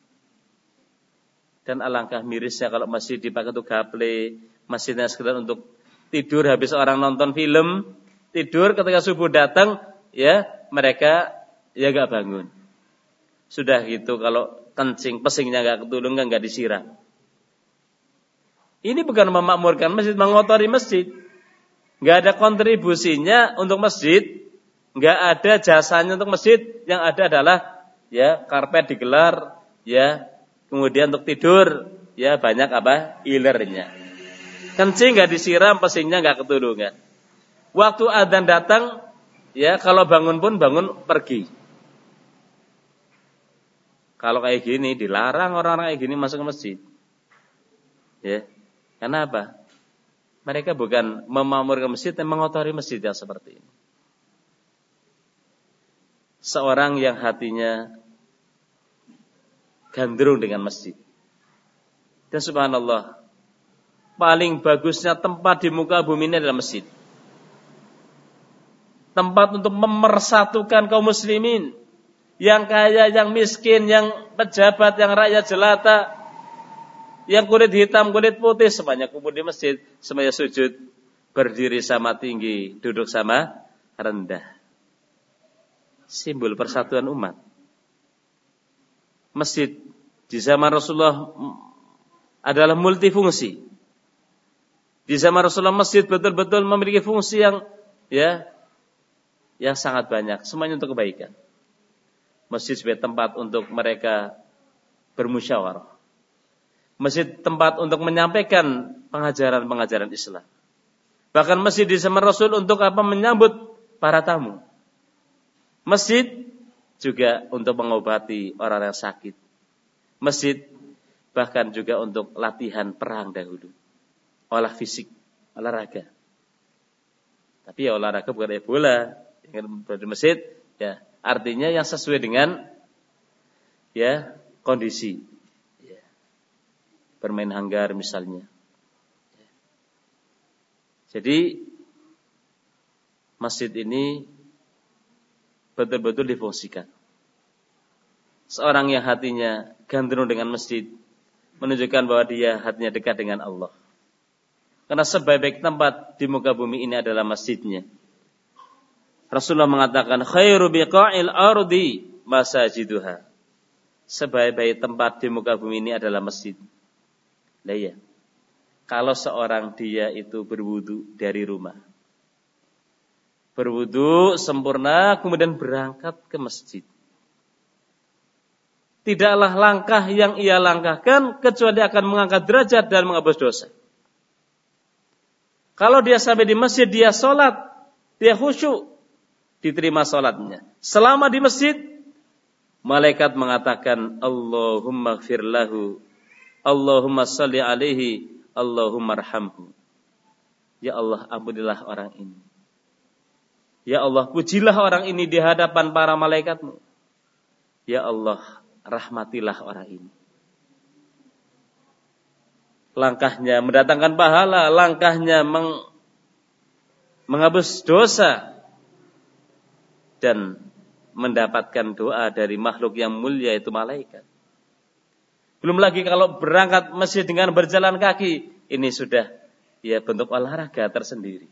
Dan alangkah mirisnya kalau masjid dipakai untuk gaple, masjidnya sekedar untuk tidur habis orang nonton film, tidur ketika subuh datang, ya mereka ya gak bangun. Sudah gitu kalau kencing, pesingnya gak ketulung, gak disiram. Ini bukan memakmurkan masjid, mengotori masjid. Nggak ada kontribusinya untuk masjid, nggak ada jasanya untuk masjid. Yang ada adalah ya karpet digelar, ya kemudian untuk tidur, ya banyak apa ilernya. Kencing nggak disiram, pesingnya nggak ketulungan. Waktu adzan datang, ya kalau bangun pun bangun pergi. Kalau kayak gini dilarang orang-orang kayak gini masuk ke masjid. Ya, kenapa? Mereka bukan memakmurkan masjid, tapi mengotori masjid yang seperti ini. Seorang yang hatinya gandrung dengan masjid. Dan subhanallah, paling bagusnya tempat di muka bumi ini adalah masjid. Tempat untuk memersatukan kaum muslimin. Yang kaya, yang miskin, yang pejabat, yang rakyat jelata, yang kulit hitam, kulit putih, semuanya kumpul di masjid, semuanya sujud, berdiri sama tinggi, duduk sama rendah. Simbol persatuan umat. Masjid di zaman Rasulullah adalah multifungsi. Di zaman Rasulullah masjid betul-betul memiliki fungsi yang ya yang sangat banyak, semuanya untuk kebaikan. Masjid sebagai tempat untuk mereka bermusyawarah. Masjid tempat untuk menyampaikan pengajaran-pengajaran Islam. Bahkan masjid di zaman Rasul untuk apa? Menyambut para tamu. Masjid juga untuk mengobati orang yang sakit. Masjid bahkan juga untuk latihan perang dahulu. Olah fisik, olahraga. Tapi ya olahraga bukan kayak bola. Yang di masjid, ya artinya yang sesuai dengan ya kondisi. Ya. Bermain hanggar misalnya. Ya. Jadi masjid ini betul-betul difungsikan. Seorang yang hatinya gandrung dengan masjid menunjukkan bahwa dia hatinya dekat dengan Allah. Karena sebaik-baik tempat di muka bumi ini adalah masjidnya. Rasulullah mengatakan khairu biqa'il ardi masajiduha. Sebaik-baik tempat di muka bumi ini adalah masjid. Lah ya. Kalau seorang dia itu berwudu dari rumah. Berwudu sempurna kemudian berangkat ke masjid. Tidaklah langkah yang ia langkahkan kecuali akan mengangkat derajat dan menghapus dosa. Kalau dia sampai di masjid, dia sholat, dia khusyuk, diterima sholatnya. Selama di masjid, malaikat mengatakan, Allahumma gfir lahu, Allahumma salli alaihi, Allahumma arhamhu. Ya Allah, ampunilah orang ini. Ya Allah, pujilah orang ini di hadapan para malaikatmu. Ya Allah, rahmatilah orang ini. Langkahnya mendatangkan pahala, langkahnya meng, menghapus dosa dan mendapatkan doa dari makhluk yang mulia itu malaikat. Belum lagi kalau berangkat masjid dengan berjalan kaki, ini sudah ya bentuk olahraga tersendiri.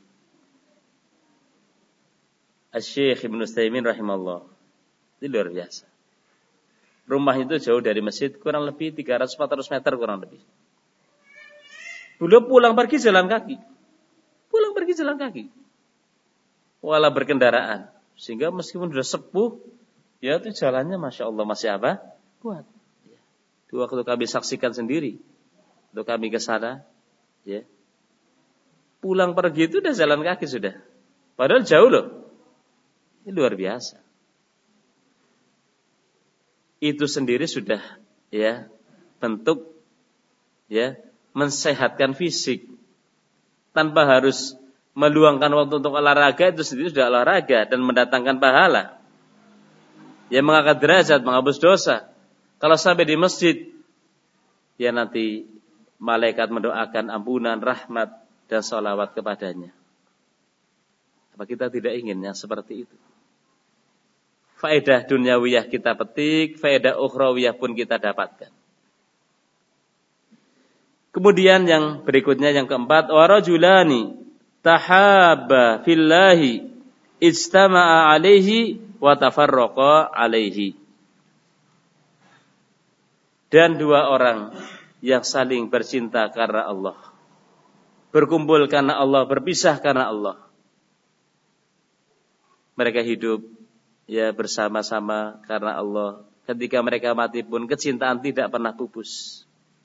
Asy-Syaikh Ibnu Utsaimin rahimahullah, itu luar biasa. Rumah itu jauh dari masjid kurang lebih tiga ratus sampai empat ratus meter kurang lebih. Beliau pulang pergi jalan kaki. Pulang pergi jalan kaki. Walau berkendaraan. Sehingga meskipun sudah sepuh, ya itu jalannya Masya Allah masih apa? Kuat. Ya. Itu waktu kami saksikan sendiri. Waktu kami ke sana, ya. Pulang pergi itu udah jalan kaki sudah. Padahal jauh loh. Ini luar biasa. Itu sendiri sudah ya bentuk ya mensehatkan fisik tanpa harus meluangkan waktu untuk olahraga, itu sendiri sudah olahraga dan mendatangkan pahala. Ya mengangkat derajat, menghapus dosa. Kalau sampai di masjid, ya nanti malaikat mendoakan ampunan, rahmat dan sholawat kepadanya. Apa kita tidak ingin yang seperti itu? Faedah dunyawiyah kita petik, faedah ukhrawiyah pun kita dapatkan. Kemudian yang berikutnya yang keempat, warajulani tahabba fillahi ijtama'a alaihi wa tafarraqa alaihi. Dan dua orang yang saling bercinta karena Allah. berkumpul karena Allah, berpisah karena Allah. Mereka hidup ya bersama-sama karena Allah. Ketika mereka mati pun kecintaan tidak pernah pupus.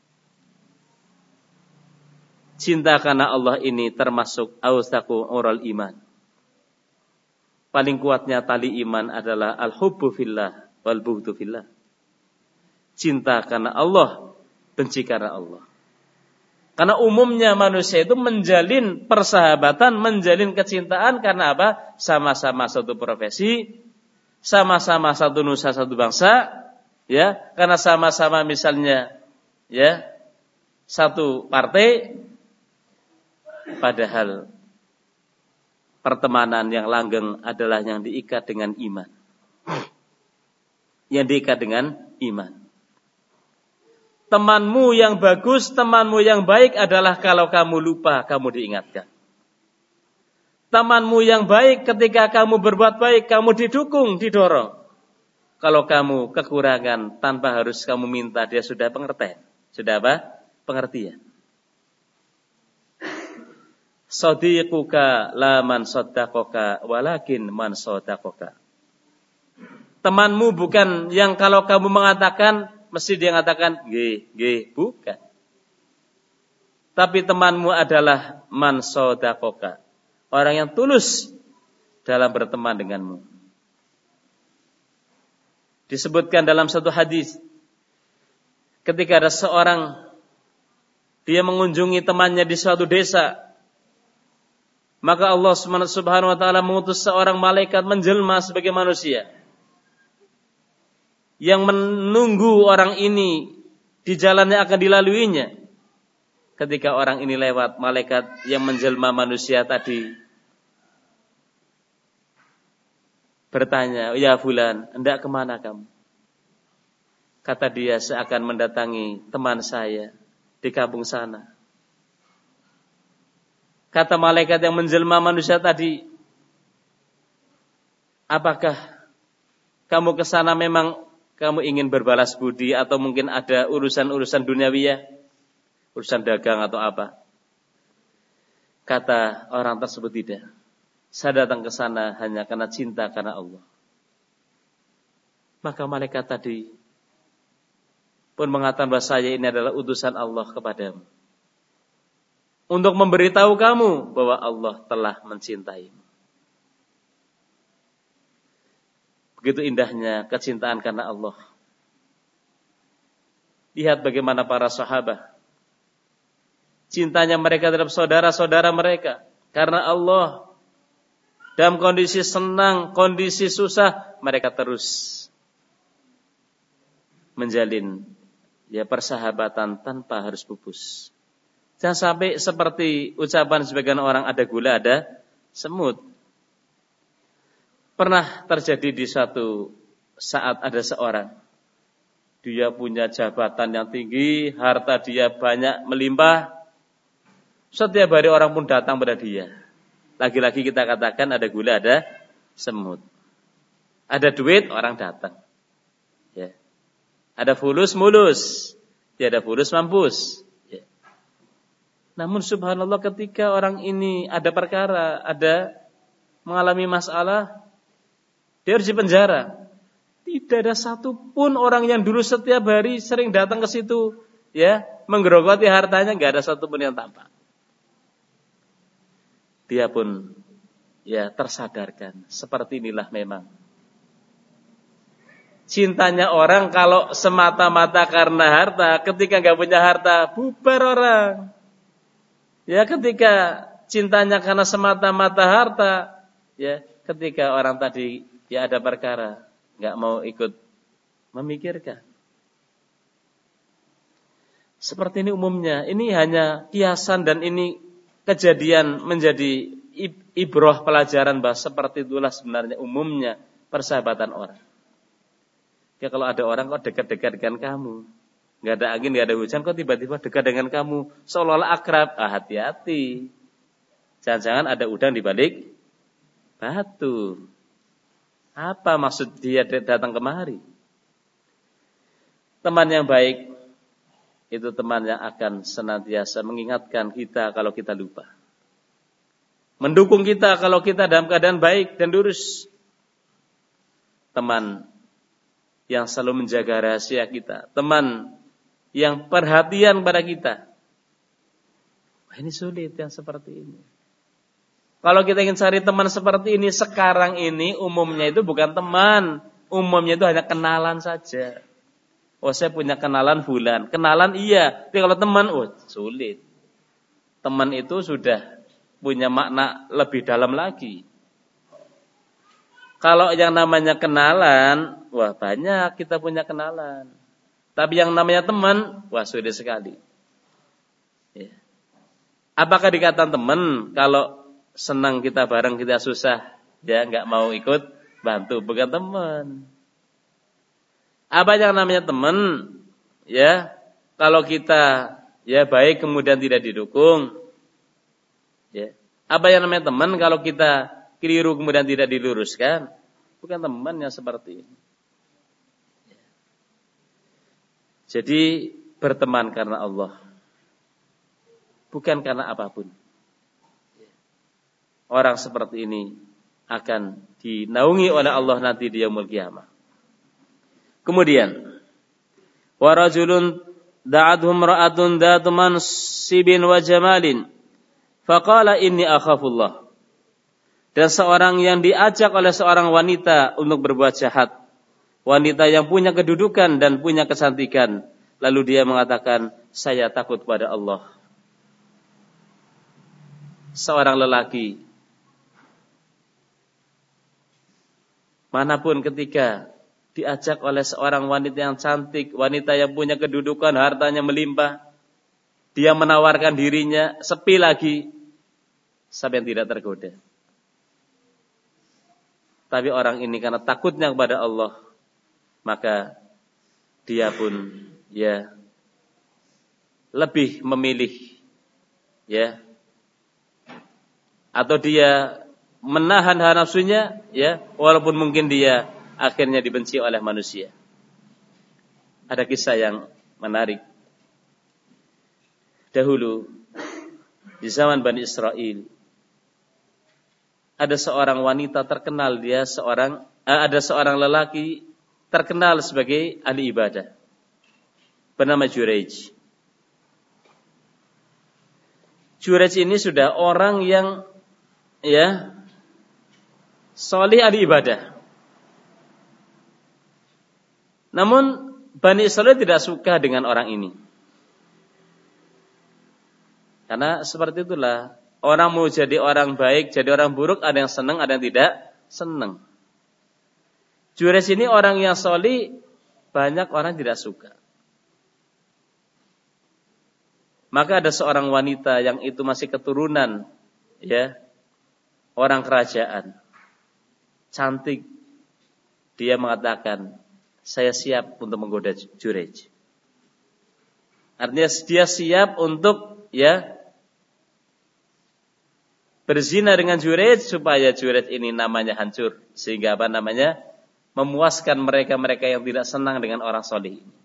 Cinta karena Allah ini termasuk awsaqu ural iman. Paling kuatnya tali iman adalah al-hubbu fillah wal bughdu fillah. Cinta karena Allah, benci karena Allah. Karena umumnya manusia itu menjalin persahabatan, menjalin kecintaan karena apa? Sama-sama satu profesi, sama-sama satu nusa, satu bangsa, ya. Karena sama-sama misalnya, ya, satu partai. Padahal pertemanan yang langgeng adalah yang diikat dengan iman. Yang diikat dengan iman. Temanmu yang bagus, temanmu yang baik adalah kalau kamu lupa, kamu diingatkan. Temanmu yang baik ketika kamu berbuat baik, kamu didukung, didorong. Kalau kamu kekurangan tanpa harus kamu minta, dia sudah pengertian. Sudah apa? Pengertian. Sadiquka la man saddaqaka walakin man saddaqaka. Temanmu bukan yang kalau kamu mengatakan mesti dia mengatakan nggih, nggih, bukan. Tapi temanmu adalah man saddaqaka, orang yang tulus dalam berteman denganmu. Disebutkan dalam satu hadis, ketika ada seorang dia mengunjungi temannya di suatu desa, maka Allah Subhanahu wa taala mengutus seorang malaikat menjelma sebagai manusia yang menunggu orang ini di jalan yang akan dilaluinya. Ketika orang ini lewat, malaikat yang menjelma manusia tadi bertanya, "Ya fulan, hendak kemana kamu?" Kata dia, "Saya akan mendatangi teman saya di kampung sana." Kata malaikat yang menjelma manusia tadi, "Apakah kamu ke sana memang kamu ingin berbalas budi atau mungkin ada urusan-urusan duniawiyah, urusan dagang atau apa?" Kata orang tersebut, "Tidak. Saya datang ke sana hanya karena cinta karena Allah." Maka malaikat tadi pun mengatakan bahwa saya ini adalah utusan Allah kepadamu, untuk memberitahu kamu bahwa Allah telah mencintaimu. Begitu indahnya kecintaan karena Allah. Lihat bagaimana para sahabat, cintanya mereka terhadap saudara-saudara mereka karena Allah. Dalam kondisi senang, kondisi susah, mereka terus menjalin ya persahabatan tanpa harus pupus. Jangan sampai seperti ucapan sebagian orang, ada gula, ada semut. Pernah terjadi di suatu saat ada seorang, dia punya jabatan yang tinggi, harta dia banyak melimpah. Setiap hari orang pun datang pada dia. Lagi-lagi kita katakan ada gula, ada semut. Ada duit, orang datang. Ya. Ada fulus, mulus. Ya, ada fulus, mampus. Ya. Namun subhanallah ketika orang ini ada perkara, ada mengalami masalah, dia harus dipenjara. Tidak ada satupun orang yang dulu setiap hari sering datang ke situ, ya, menggerogoti hartanya, nggak ada satupun yang tampak. Dia pun ya tersadarkan, seperti inilah memang cintanya orang. Kalau semata-mata karena harta, ketika nggak punya harta, bubar orang. Ya, ketika cintanya karena semata-mata harta, ya, ketika orang tadi ya ada perkara, nggak mau ikut memikirkan. Seperti ini umumnya. Ini hanya kiasan dan ini kejadian menjadi ibroh pelajaran bahwa seperti itulah sebenarnya umumnya persahabatan orang. Ya, kalau ada orang kok dekat-dekat dengan kamu, nggak ada angin, nggak ada hujan, kok tiba-tiba dekat dengan kamu, seolah-olah akrab, ah, hati-hati. Jangan-jangan ada udang di balik batu. Apa maksud dia datang kemari? Teman yang baik itu teman yang akan senantiasa mengingatkan kita kalau kita lupa. Mendukung kita kalau kita dalam keadaan baik dan lurus. Teman yang selalu menjaga rahasia kita. Teman yang perhatian pada kita. Wah, ini sulit yang seperti ini. Kalau kita ingin cari teman seperti ini, sekarang ini umumnya itu bukan teman. Umumnya itu hanya kenalan saja. Oh, saya punya kenalan fulan. Kenalan iya, tapi kalau teman, oh sulit. Teman itu sudah punya makna lebih dalam lagi. Kalau yang namanya kenalan, wah banyak kita punya kenalan. Tapi yang namanya teman, wah sulit sekali. Ya. Apakah dikatakan teman kalau senang kita bareng, kita susah, ya nggak mau ikut bantu, bukan teman. Apa yang namanya teman? Ya, kalau kita ya baik kemudian tidak didukung. Ya. Apa yang namanya teman kalau kita keliru kemudian tidak diluruskan? Bukan teman yang seperti ini. Ya. Jadi berteman karena Allah. Bukan karena apapun. Ya. Orang seperti ini akan dinaungi oleh Allah nanti di yaumul qiyamah. Kemudian, wa rajulun da'athu imra'atun dhatu mansibin wa jamalin faqala inni akhafullah. Dan seorang yang diajak oleh seorang wanita untuk berbuat jahat, wanita yang punya kedudukan dan punya kecantikan, lalu dia mengatakan, saya takut pada Allah. Seorang lelaki manapun ketika diajak oleh seorang wanita yang cantik, wanita yang punya kedudukan, hartanya melimpah, dia menawarkan dirinya, sepi lagi, sampai tidak tergoda. Tapi orang ini karena takutnya kepada Allah, maka dia pun ya lebih memilih, ya, atau dia menahan hawa nafsunya, ya, walaupun mungkin dia akhirnya dibenci oleh manusia. Ada kisah yang menarik. Dahulu di zaman Bani Israel ada seorang wanita terkenal, dia seorang eh, ada seorang lelaki terkenal sebagai ahli ibadah bernama Juraij. Juraij ini sudah orang yang ya salih ahli ibadah. Namun Bani Israel tidak suka dengan orang ini. Karena seperti itulah, orang mau jadi orang baik, jadi orang buruk, ada yang senang, ada yang tidak senang. Juraij ini orang yang salih, banyak orang tidak suka. Maka ada seorang wanita yang itu masih keturunan, ya, orang kerajaan, cantik. Dia mengatakan, saya siap untuk menggoda Juraij. Artinya dia siap untuk ya berzina dengan Juraij supaya Juraij ini namanya hancur, sehingga apa namanya memuaskan mereka-mereka yang tidak senang dengan orang saleh ini.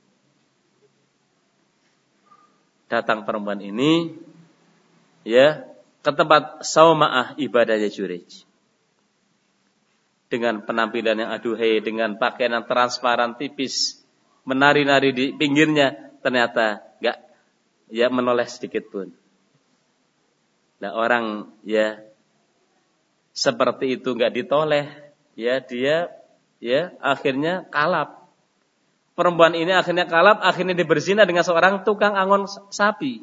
Datang perempuan ini ya ke tempat saumaah ibadahnya Juraij. Dengan penampilan yang aduhai, dengan pakaian yang transparan tipis, menari-nari di pinggirnya, ternyata enggak ya menoleh sedikit pun. Nah, orang ya seperti itu enggak ditoleh, ya dia ya akhirnya kalap. Perempuan ini akhirnya kalap, akhirnya berzina dengan seorang tukang angon sapi.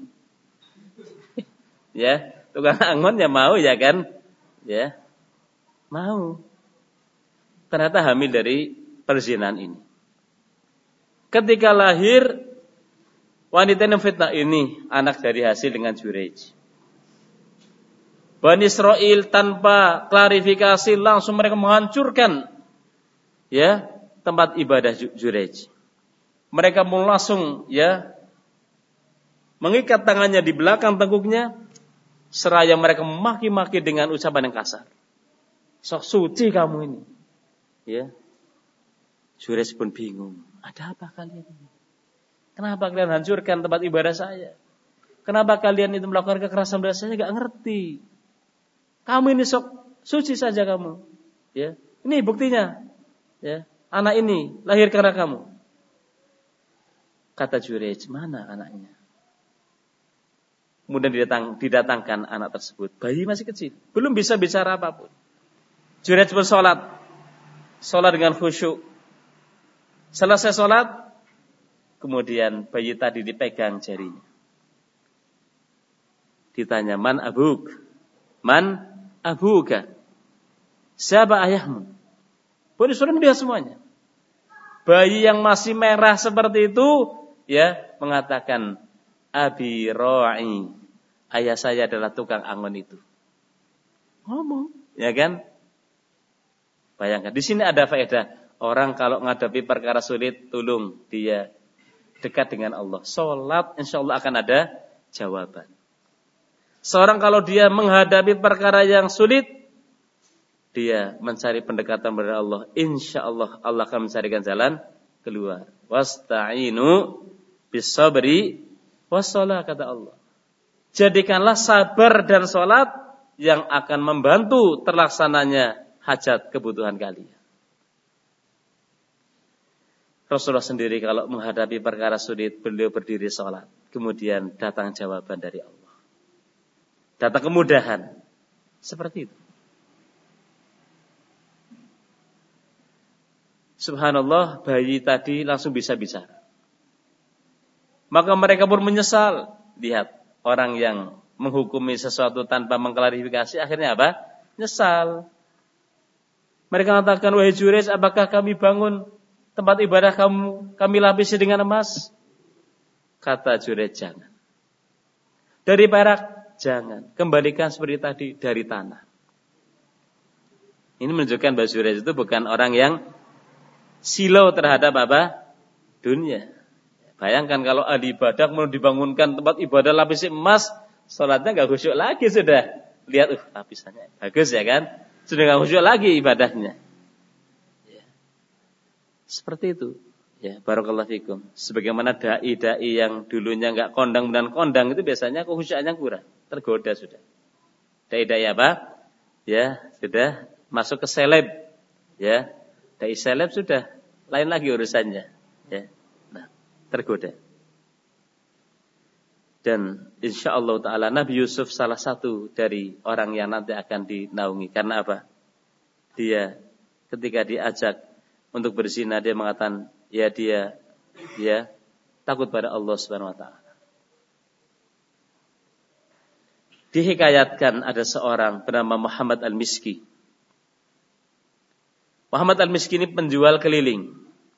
Ya, tukang angon ya mau ya kan? Ya. Mau. Ternyata hamil dari perzinahan ini. Ketika lahir, wanita yang fitnah ini anak dari hasil dengan Juraij. Bani Israel tanpa klarifikasi langsung mereka menghancurkan ya tempat ibadah Juraij. Mereka mau langsung ya mengikat tangannya di belakang tengkuknya, seraya mereka memaki-maki dengan ucapan yang kasar. Sok suci kamu ini. Ya. Juraij pun bingung. Ada apa kalian ini? Kenapa kalian hancurkan tempat ibadah saya? Kenapa kalian itu melakukan kekerasan pada saya? Gak ngerti. Kamu ini sok suci saja kamu. Ya, ini buktinya. Ya, anak ini lahir karena kamu. Kata Jurej, mana anaknya? Kemudian didatang, didatangkan anak tersebut. Bayi masih kecil, belum bisa bicara apapun. Jurej pun sholat, sholat dengan khusyuk. Selesai sholat, kemudian bayi tadi dipegang jarinya. Ditanya, man abuk? Man abuka? Siapa ayahmu? Pun disuruh melihat semuanya. Bayi yang masih merah seperti itu, ya, mengatakan, Abi Ra'i, ayah saya adalah tukang angon itu. Ngomong, ya kan? Bayangkan, di sini ada faedah. Orang kalau menghadapi perkara sulit, tolong dia dekat dengan Allah. Sholat, insya Allah akan ada jawaban. Seorang kalau dia menghadapi perkara yang sulit, dia mencari pendekatan kepada Allah. Insya Allah, Allah akan mencarikan jalan keluar. Wasta'inu bis-sabri was-shalah, kata Allah. Jadikanlah sabar dan sholat yang akan membantu terlaksananya hajat kebutuhan kalian. Rasulullah sendiri kalau menghadapi perkara sulit, beliau berdiri sholat. Kemudian datang jawaban dari Allah. Datang kemudahan. Seperti itu. Subhanallah, bayi tadi langsung bisa bicara. Maka mereka pun menyesal. Lihat, orang yang menghukumi sesuatu tanpa mengklarifikasi, akhirnya apa? Nyesal. Mereka mengatakan, wahai Jurej, apakah kami bangun tempat ibadah kamu, kami lapisi dengan emas? Kata Jurej, jangan. Dari perak, jangan. Kembalikan seperti tadi, dari tanah. Ini menunjukkan bahwa Jurej itu bukan orang yang silau terhadap apa? Dunia. Bayangkan kalau ahli ibadah mau dibangunkan tempat ibadah lapisi emas, sholatnya gak khusyuk lagi sudah. Lihat, uh, lapisannya bagus ya kan? Sudah gak khusyuk lagi ibadahnya. Ya. Seperti itu. Ya, barakallahu fikum. Sebagaimana dai-dai yang dulunya gak kondang dan kondang itu biasanya kekhusyukannya kurang, tergoda sudah. Dai-dai apa? Ya, sudah masuk ke seleb. Ya. Dai seleb sudah lain lagi urusannya. Ya. Tergoda. Dan insyaallah ta'ala Nabi Yusuf salah satu dari orang yang nanti akan dinaungi. Karena apa? Dia ketika diajak untuk berzina, dia mengatakan, ya dia dia takut pada Allah Subhanahu wa ta'ala. Dihikayatkan ada seorang bernama Muhammad Al-Miski. Muhammad Al-Miski ini penjual keliling.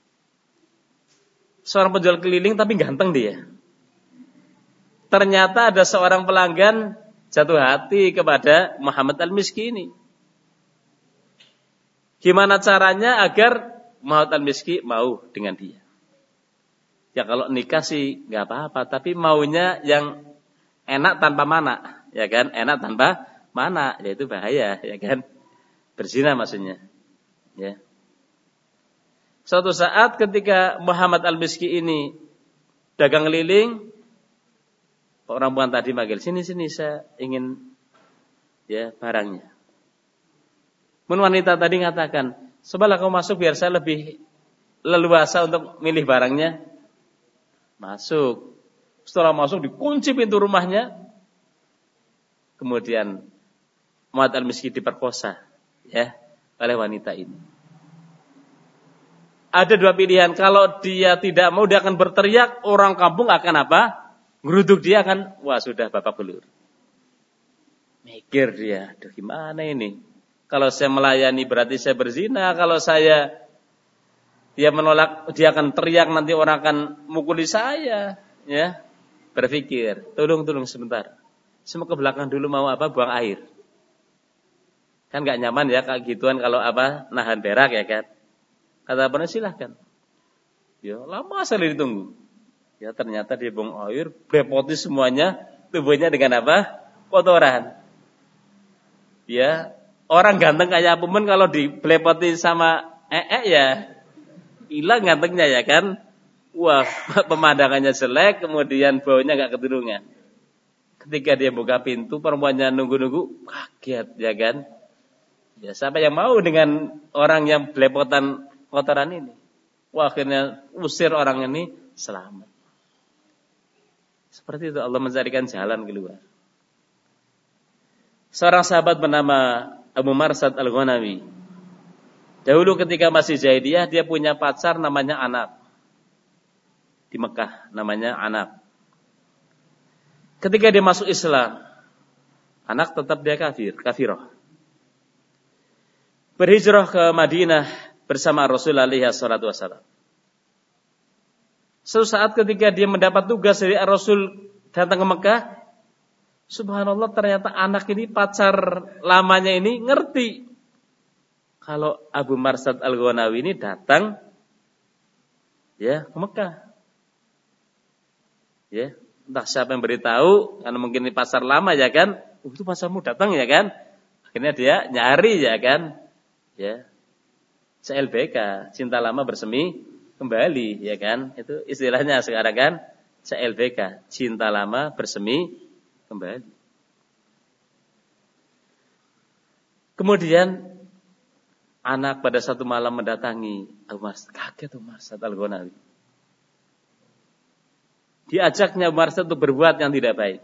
Seorang penjual keliling tapi ganteng dia. Ternyata ada seorang pelanggan jatuh hati kepada Muhammad Al-Miski ini. Gimana caranya agar Muhammad Al-Miski mau dengan dia? Ya kalau nikah sih gak apa-apa, tapi maunya yang enak tanpa mana, ya kan? Enak tanpa mana, ya itu bahaya, ya kan? Berzina maksudnya. Ya. Suatu saat ketika Muhammad Al-Miski ini dagang keliling, orang bukan tadi manggil, sini sini saya ingin ya barangnya. Mun wanita tadi mengatakan, cobalah kamu masuk biar saya lebih leluasa untuk milih barangnya. Masuk. Setelah masuk dikunci pintu rumahnya. Kemudian Muhammad Al-Miski diperkosa ya oleh wanita ini. Ada dua pilihan. Kalau dia tidak mau, dia akan berteriak. Orang kampung akan apa? Ngeruduk dia akan, wah sudah bapak belur. Mikir dia, aduh gimana ini? Kalau saya melayani berarti saya berzina. Kalau saya, dia menolak, dia akan teriak, nanti orang akan mukuli saya. Ya, berpikir, tolong tolong sebentar. Semua ke belakang dulu mau apa? Buang air. Kan gak nyaman ya kayak gituan kalau apa? Nahan berak ya kan? Kata apa? Silahkan. Ya lama sekali ditunggu. Ya ternyata dia buang air, blepoti semuanya, tubuhnya dengan apa? Kotoran. Ya orang ganteng kayak apa pun kalau diblepoti sama ee ya hilang gantengnya ya kan? Wah, pemandangannya jelek, kemudian baunya nggak keturungan. Ketika dia buka pintu, perempuannya nunggu-nunggu, kaget, ya kan? Ya, siapa yang mau dengan orang yang belepotan kotoran ini? Wah, akhirnya usir orang ini, selamat. Seperti itu Allah mencarikan jalan keluar. Seorang sahabat bernama Abu Marsad Al-Ghanawi. Dahulu ketika masih jahiliyah, dia punya pacar namanya Anak. Di Mekah namanya Anak. Ketika dia masuk Islam, Anak tetap dia kafir, kafirah. Berhijrah ke Madinah bersama Rasulullah shallallahu alaihi wasallam. Suatu saat ketika dia mendapat tugas dari Rasul datang ke Mekah, subhanallah ternyata Anak ini pacar lamanya ini ngerti kalau Abu Marsad Al-Ghanawi ini datang ya ke Mekah. Ya, entah siapa yang beritahu, karena mungkin ini pasar lama ya kan, oh, itu pasarmu datang ya kan, akhirnya dia nyari ya kan, ya, C L B K, cinta lama bersemi kembali ya kan, itu istilahnya sekarang kan, C L B K, cinta lama bersemi kembali. Kemudian Anak pada satu malam mendatangi Abu Marsad, kaget Abu Marsad Al-Ghanawi. Diajaknya Abu Marsad untuk berbuat yang tidak baik.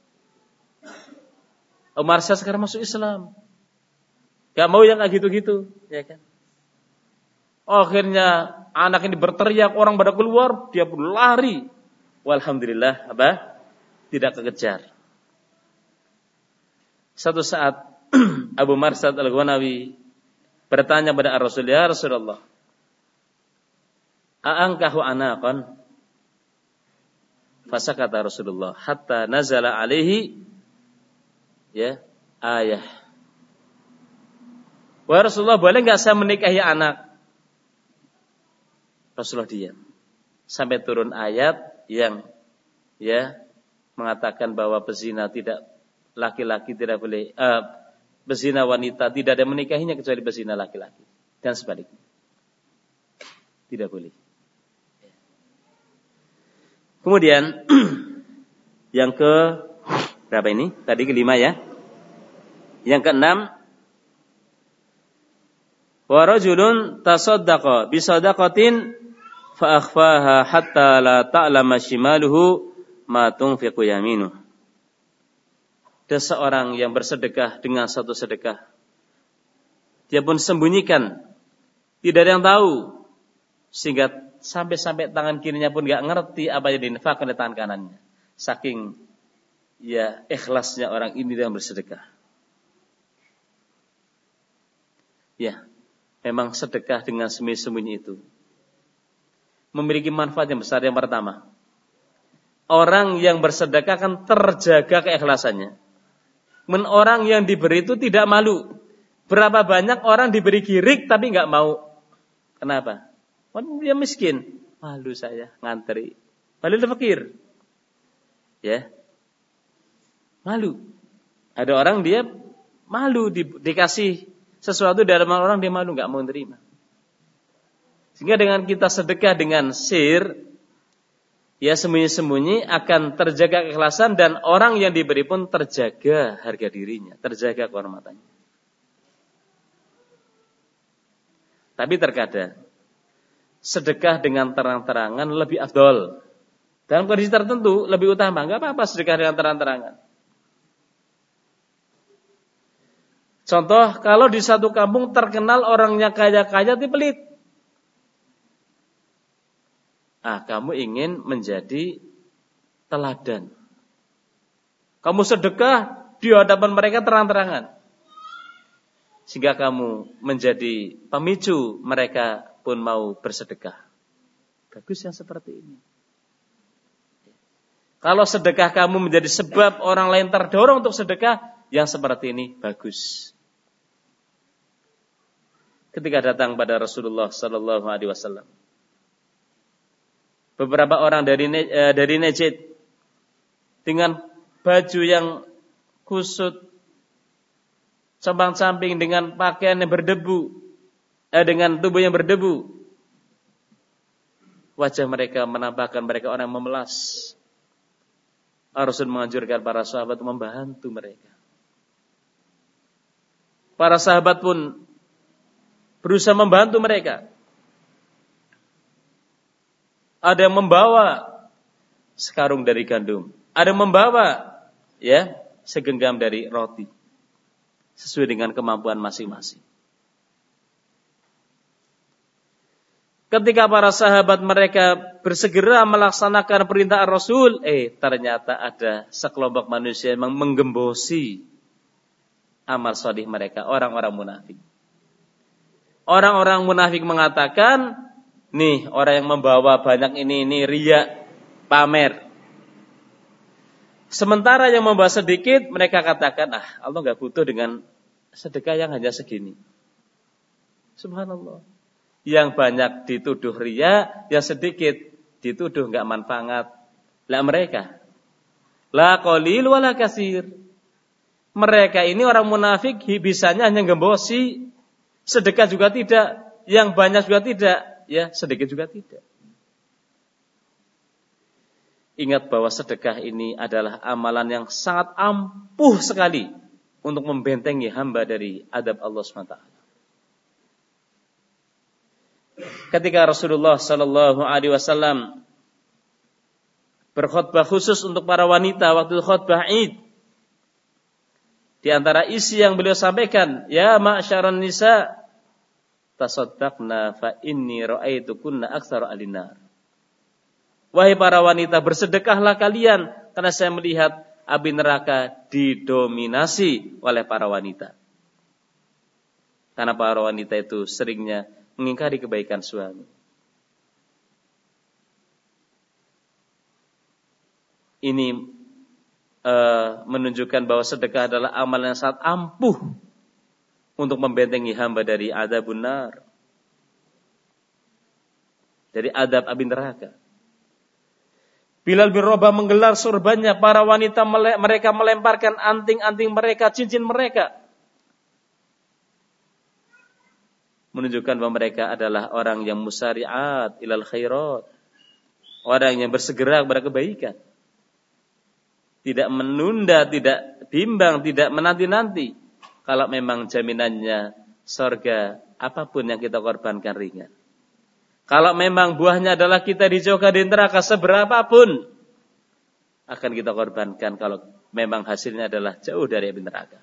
Abu Marsad sekarang masuk Islam, gak mau yang kayak gitu-gitu, ya kan? Akhirnya Anak ini berteriak, orang pada keluar, dia pun lari. Walhamdulillah, apa? Tidak kekejar. Suatu saat Abu Marsad Al-Ghanawi bertanya pada Rasul, ya Rasulullah, a'angkahu anaqan? Fasakata Rasulullah hatta nazala alaihi ya ayah. Wahai Rasulullah, boleh enggak saya menikahi Anak? Rasulullah diam sampai turun ayat yang ya mengatakan bahwa pezina tidak laki-laki tidak boleh uh, pezina wanita tidak ada menikahinya kecuali pezina laki-laki dan sebaliknya. Tidak boleh. Kemudian yang ke berapa ini? Tadi kelima ya. Yang keenam, wa rajulun tasaddaqa bi sadaqatin fa akhfaha hatta la ta'lama shimaluhu ma tunfiqu yaminuh. Ada seorang yang bersedekah dengan satu sedekah. Dia pun sembunyikan, tidak ada yang tahu, sehingga sampai-sampai tangan kirinya pun gak ngerti apa yang diinfakkan di tangan kanannya. Saking ya ikhlasnya orang ini dalam bersedekah. Ya, memang sedekah dengan sembunyi-sembunyi itu memiliki manfaat yang besar. Yang pertama, orang yang bersedekah kan terjaga keikhlasannya. Men orang yang diberi itu tidak malu. Berapa banyak orang diberi girik tapi gak mau. Kenapa? Dia miskin, malu saya ngantri, malu fakir, ya, malu. Ada orang dia malu di, dikasih sesuatu dari orang dia malu nggak mau terima. Sehingga dengan kita sedekah dengan sir, ya sembunyi-sembunyi akan terjaga keikhlasan dan orang yang diberi pun terjaga harga dirinya, terjaga kehormatannya. Tapi terkadang sedekah dengan terang-terangan lebih afdol. Dalam kondisi tertentu lebih utama. Enggak apa-apa sedekah dengan terang-terangan. Contoh, kalau di satu kampung terkenal orangnya kaya-kaya tapi pelit. Ah, kamu ingin menjadi teladan. Kamu sedekah di hadapan mereka terang-terangan. Sehingga kamu menjadi pemicu mereka pun mau bersedekah. Bagus yang seperti ini. Kalau sedekah kamu menjadi sebab orang lain terdorong untuk sedekah, yang seperti ini bagus. Ketika datang pada Rasulullah Sallallahu Alaihi Wasallam, beberapa orang dari dari Najd dengan baju yang kusut, compang-camping dengan pakaian yang berdebu, eh, dengan tubuh yang berdebu. Wajah mereka menampakkan mereka orang yang memelas. Rasul menganjurkan para sahabat membantu mereka. Para sahabat pun berusaha membantu mereka. Ada yang membawa sekarung dari gandum, ada yang membawa ya segenggam dari roti, sesuai dengan kemampuan masing-masing. Ketika para sahabat mereka bersegera melaksanakan perintah Rasul, eh ternyata ada sekelompok manusia yang menggembosi amal shalih mereka, orang-orang munafik. Orang-orang munafik mengatakan, nih orang yang membawa banyak ini ini riya, pamer. Sementara yang membawa sedikit, mereka katakan, ah Allah nggak butuh dengan sedekah yang hanya segini. Subhanallah. Yang banyak dituduh riya, yang sedikit dituduh nggak manfaat. Lah mereka, la qalil wala katsir. Mereka ini orang munafik, bisanya hanya gembosi, sedekah juga tidak, yang banyak juga tidak, ya sedikit juga tidak. Ingat bahwa sedekah ini adalah amalan yang sangat ampuh sekali untuk membentengi hamba dari adab Allah subhanahu wa taala. Ketika Rasulullah sallallahu alaihi wasallam berkhutbah khusus untuk para wanita waktu khutbah Id, di antara isi yang beliau sampaikan, ya ma'syaran nisa tasaddaqna fa inni ra'aitukunna aktsara alinar. Wahai para wanita, bersedekahlah kalian karena saya melihat api neraka didominasi oleh para wanita. Karena para wanita itu seringnya mengingkari kebaikan suami. Ini uh, menunjukkan bahwa sedekah adalah amalan yang sangat ampuh untuk membentengi hamba dari adzabun nar, dari adab api neraka. Bilal bin Rabah menggelar surbannya, para wanita mele- mereka melemparkan anting-anting mereka, cincin mereka, menunjukkan bahwa mereka adalah orang yang musari'at ilal khairat, orang yang bersegera kepada kebaikan, tidak menunda, tidak bimbang, tidak menanti-nanti. Kalau memang jaminannya surga, apapun yang kita korbankan ringan. Kalau memang buahnya adalah kita dijauhkan dari neraka, seberapapun akan kita korbankan kalau memang hasilnya adalah jauh dari api neraka.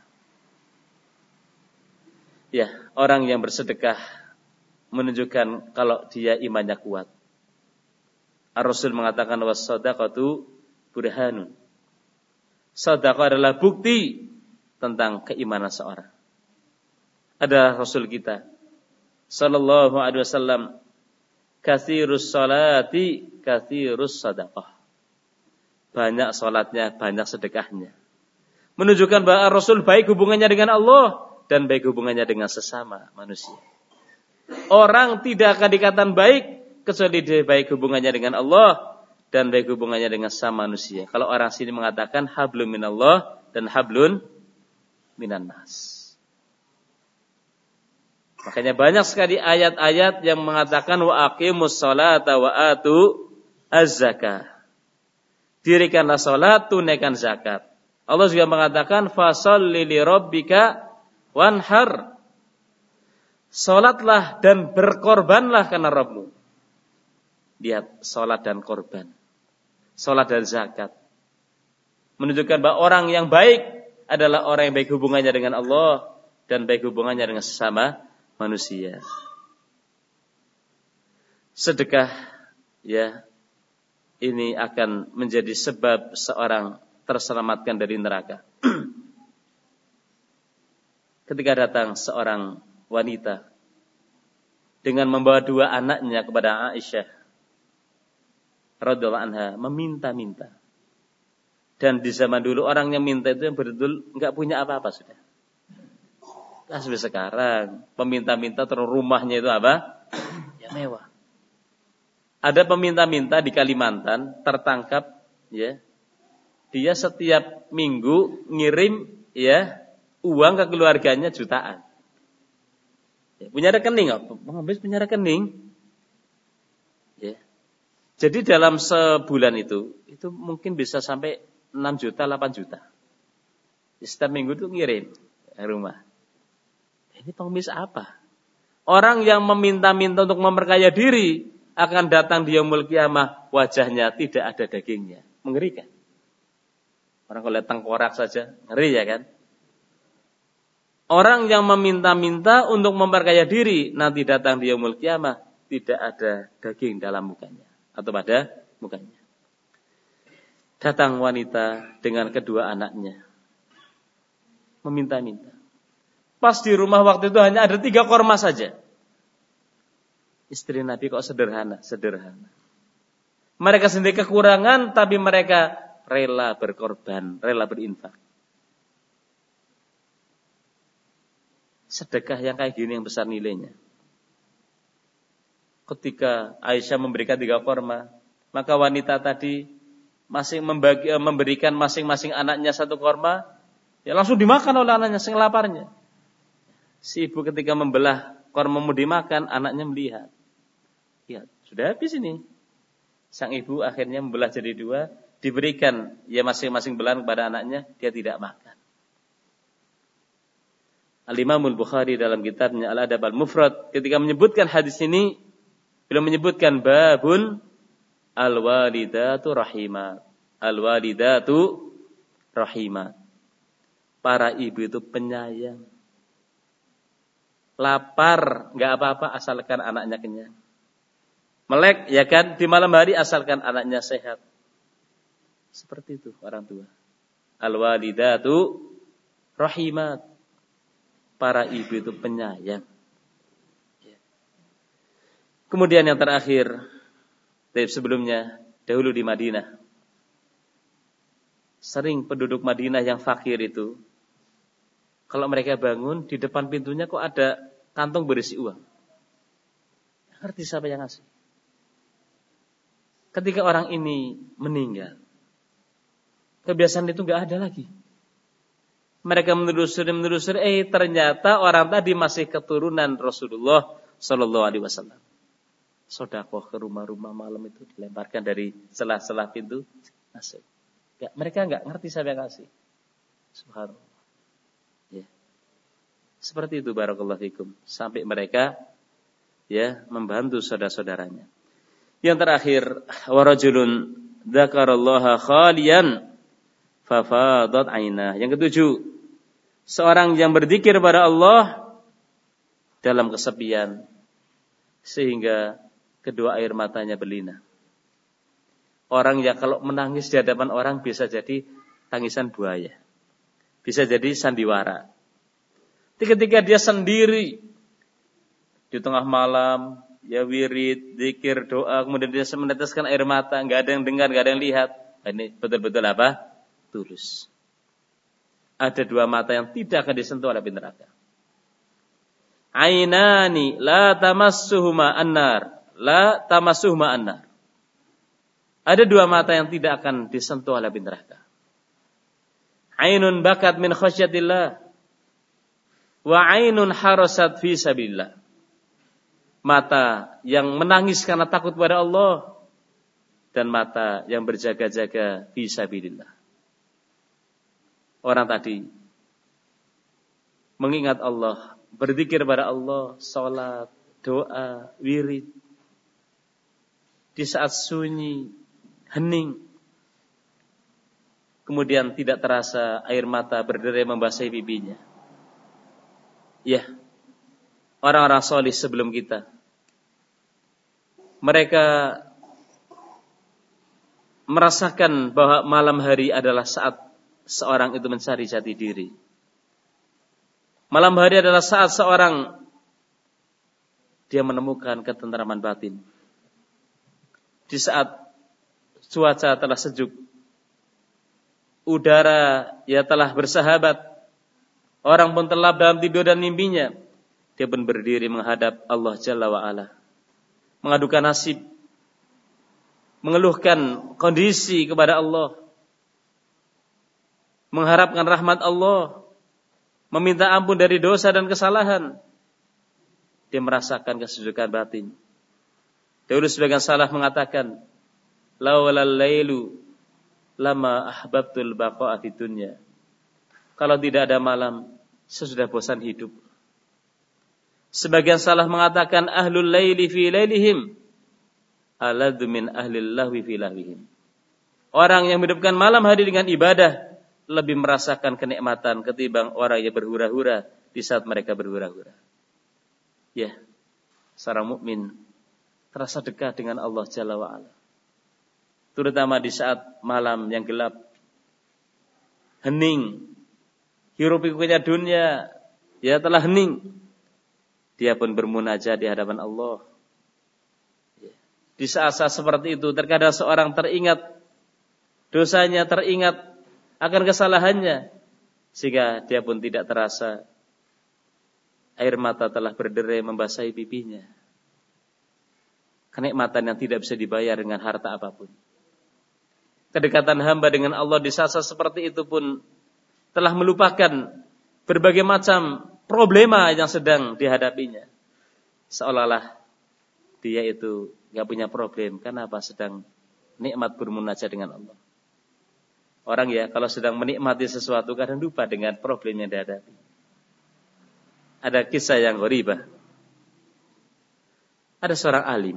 Ya, orang yang bersedekah menunjukkan kalau dia imannya kuat. Ar-Rasul mengatakan was-shadaqatu burhanun. Sedekah adalah bukti tentang keimanan seorang. Ada Rasul kita sallallahu alaihi wasallam, katsirus salati katsirus shadaqah. Banyak salatnya, banyak sedekahnya. Menunjukkan bahwa Rasul baik hubungannya dengan Allah dan baik hubungannya dengan sesama manusia. Orang tidak akan dikatakan baik kecuali dia baik hubungannya dengan Allah dan baik hubungannya dengan sesama manusia. Kalau orang sini mengatakan hablum minallah dan hablun minan nas. Makanya banyak sekali ayat-ayat yang mengatakan wa aqimus sholata wa atu az-zakah. Dirikanlah salat, tunaikan zakat. Allah juga mengatakan fasholli li rabbika wanhar. Salatlah dan berkorbanlah karena Rabbmu. Lihat, salat dan korban. Salat dan zakat. Menunjukkan bahwa orang yang baik adalah orang yang baik hubungannya dengan Allah dan baik hubungannya dengan sesama manusia. Sedekah, ya, ini akan menjadi sebab seorang terselamatkan dari neraka. Ketika datang seorang wanita dengan membawa dua anaknya kepada Aisyah radhiyallahu anha, meminta-minta. Dan di zaman dulu orang yang minta itu yang betul enggak punya apa-apa sudah. Nah, seperti sekarang peminta-minta terus rumahnya itu apa? Ya mewah. Ada peminta-minta di Kalimantan tertangkap, ya. Dia setiap minggu ngirim, ya, uang ke keluarganya jutaan. Ya, punya rekening, Bang Habis punya rekening. Ya. Jadi dalam sebulan itu, itu mungkin bisa sampai enam juta, delapan juta. Setiap minggu itu ngirim ke rumah. Ini pengemis apa? Orang yang meminta-minta untuk memperkaya diri akan datang di yaumul qiyamah, wajahnya tidak ada dagingnya. Mengerikan. Orang kalau lihat tengkorak saja, ngeri ya kan? Orang yang meminta-minta untuk memperkaya diri, nanti datang di yaumul qiyamah, tidak ada daging dalam mukanya. Atau pada mukanya. Datang wanita dengan kedua anaknya. Meminta-minta. Pas di rumah waktu itu hanya ada tiga korma saja. Istri Nabi kok sederhana, sederhana. Mereka sendiri kekurangan, tapi mereka rela berkorban, rela berinfak. Sedekah yang kayak gini yang besar nilainya. Ketika Aisyah memberikan tiga korma, maka wanita tadi masing membagi, memberikan masing-masing anaknya satu korma, ya langsung dimakan oleh anaknya, sing laparnya. Si ibu ketika membelah korma mau dimakan, anaknya melihat. Ya, sudah habis ini. Sang ibu akhirnya membelah jadi dua, diberikan ya masing-masing belahan kepada anaknya, dia tidak makan. Al-Imam Al-Bukhari dalam kitabnya Al-Adab Al-Mufrad ketika menyebutkan hadis ini, beliau menyebutkan babun al-walidatu rahimat. Al-walidatu rahimat. Para ibu itu penyayang. Lapar, enggak apa-apa asalkan anaknya kenyang. Melek, ya kan, di malam hari asalkan anaknya sehat. Seperti itu orang tua. Al-walidatu rahimat. Para ibu itu penyayang. Kemudian yang terakhir, dari sebelumnya, dahulu di Madinah. Sering penduduk Madinah yang fakir itu, kalau mereka bangun, di depan pintunya kok ada kantong berisi uang. Ngerti siapa yang ngasih? Ketika orang ini meninggal, kebiasaan itu gak ada lagi. Mereka menelusuri-menelusuri, eh ternyata orang tadi masih keturunan Rasulullah Sallallahu Alaihi Wasallam. Sodakoh ke rumah-rumah malam itu dilemparkan dari celah-celah pintu masuk. Gak, mereka nggak ngerti siapa yang ngasih. Subhanallah. Ya. Seperti itu barakallahu fikum. Sampai mereka ya membantu saudara-saudaranya. Yang terakhir, warajulun dzakarallaha khalian fafadat ainah. Yang ketujuh, seorang yang berzikir pada Allah dalam kesepian sehingga kedua air matanya berlinang. Orang yang kalau menangis di hadapan orang bisa jadi tangisan buaya. Bisa jadi sandiwara. Ketika dia sendiri di tengah malam, ya wirid, zikir, doa, kemudian dia meneteskan air mata, enggak ada yang dengar, enggak ada yang lihat. Ini betul-betul apa? Tulus. Ada dua mata yang tidak akan disentuh oleh api neraka. Ainani la tamassuhuma annar, la tamassuhuma annar. Ada dua mata yang tidak akan disentuh oleh api neraka. Ainun bakat min khasyatillah wa ainun harasat fi sabilillah. Mata yang menangis karena takut pada Allah dan mata yang berjaga-jaga fi sabilillah. Orang tadi mengingat Allah, berzikir pada Allah, salat, doa, wirid. Di saat sunyi, hening. Kemudian tidak terasa air mata berderai membasahi pipinya. Ya, orang-orang salih sebelum kita. Mereka merasakan bahwa malam hari adalah saat seorang itu mencari jati diri. Malam hari adalah saat seorang dia menemukan ketentraman batin. Di saat cuaca telah sejuk, udara ya telah bersahabat, orang pun terlelap dalam tidur dan mimpinya, dia pun berdiri menghadap Allah Jalla wa'ala, mengadukan nasib, mengeluhkan kondisi kepada Allah, mengharapkan rahmat Allah, meminta ampun dari dosa dan kesalahan. Dia merasakan kesejukan batin. Dahulu sebagian salaf mengatakan, laulal lailu lama ahbabtul baqa'a fid dunya. Kalau tidak ada malam, saya sudah bosan hidup. Sebagian salaf mengatakan ahlul laili fi lailihim aladzu min ahlil lahwi fi lahwihim. Orang yang menghidupkan malam hari dengan ibadah lebih merasakan kenikmatan ketimbang orang yang berhura-hura di saat mereka berhura-hura. Ya, seorang mukmin terasa dekat dengan Allah Jalla wa Ala. Terutama di saat malam yang gelap, hening, hiruk-pikuknya dunia, ya telah hening. Dia pun bermunajat di hadapan Allah. Di saat-saat seperti itu, terkadang seorang teringat dosanya, teringat akan kesalahannya, sehingga dia pun tidak terasa air mata telah berderai membasahi pipinya. Kenikmatan yang tidak bisa dibayar dengan harta apapun. Kedekatan hamba dengan Allah di saat-saat seperti itu pun telah melupakan berbagai macam problema yang sedang dihadapinya. Seolah-olah dia itu gak punya problem. Kenapa? Sedang nikmat bermunajat dengan Allah. Orang ya kalau sedang menikmati sesuatu kadang lupa dengan problem yang dihadapi. Ada kisah yang gharibah. Ada seorang alim.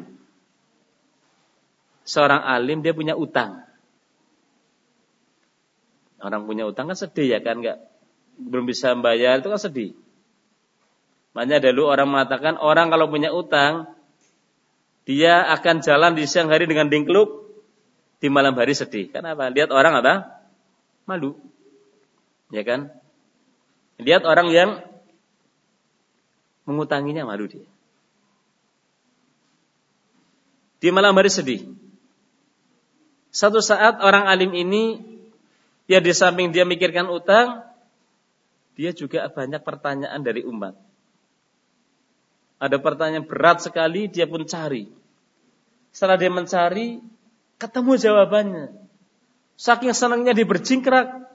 Seorang alim dia punya utang. Orang punya utang kan sedih ya kan, nggak belum bisa membayar itu kan sedih. Makanya dulu orang mengatakan orang kalau punya utang dia akan jalan di siang hari dengan dingkluk, di malam hari sedih. Kenapa? Lihat orang apa? Malu, ya kan? Lihat orang yang mengutanginya malu dia. Di malam hari sedih. Satu saat orang alim ini ya di samping dia mikirkan utang, dia juga banyak pertanyaan dari umat. Ada pertanyaan berat sekali, dia pun cari. Setelah dia mencari, ketemu jawabannya. Saking senangnya dia berjingkrak.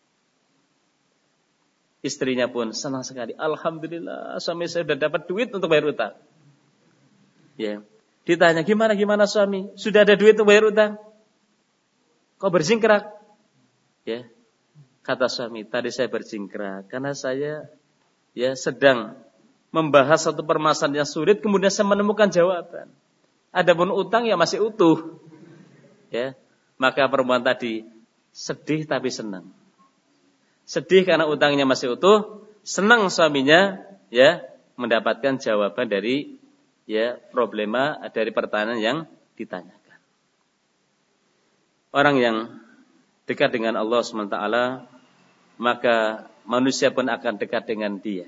Istrinya pun senang sekali. Alhamdulillah, suami saya sudah dapat duit untuk bayar utang. Ya. Ditanya, gimana gimana suami? Sudah ada duit untuk bayar utang? Kok berjingkrak? Ya, kata suami, tadi saya berjingkrak karena saya ya sedang membahas satu permasalahan yang sulit, kemudian saya menemukan jawaban. Adapun utang ya masih utuh. Ya, maka perempuan tadi sedih tapi senang. Sedih karena utangnya masih utuh, senang suaminya ya mendapatkan jawaban dari ya problema dari pertanyaan yang ditanyakan. Orang yang dekat dengan Allah subhanahu wa taala, maka manusia pun akan dekat dengan dia.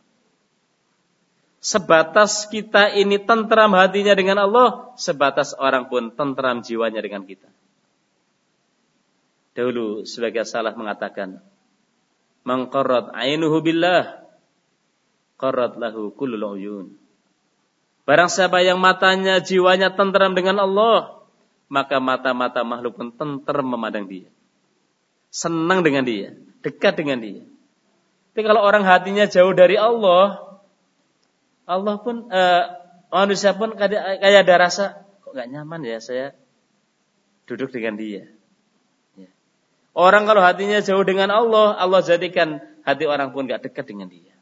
Sebatas kita ini tentram hatinya dengan Allah, sebatas orang pun tentram jiwanya dengan kita. Dahulu sebagian salaf mengatakan, "Man qarrat 'ainuhu billah, qarrat lahu kullul 'uyun." Barang siapa yang matanya, jiwanya tentram dengan Allah, maka mata-mata makhluk pun tentram memandang dia. Senang dengan dia, dekat dengan dia. Tapi kalau orang hatinya jauh dari Allah, Allah pun eh, manusia pun kayak, kayak ada rasa kok nggak nyaman ya saya duduk dengan dia. Ya. Orang kalau hatinya jauh dengan Allah, Allah jadikan hati orang pun nggak dekat dengan dia.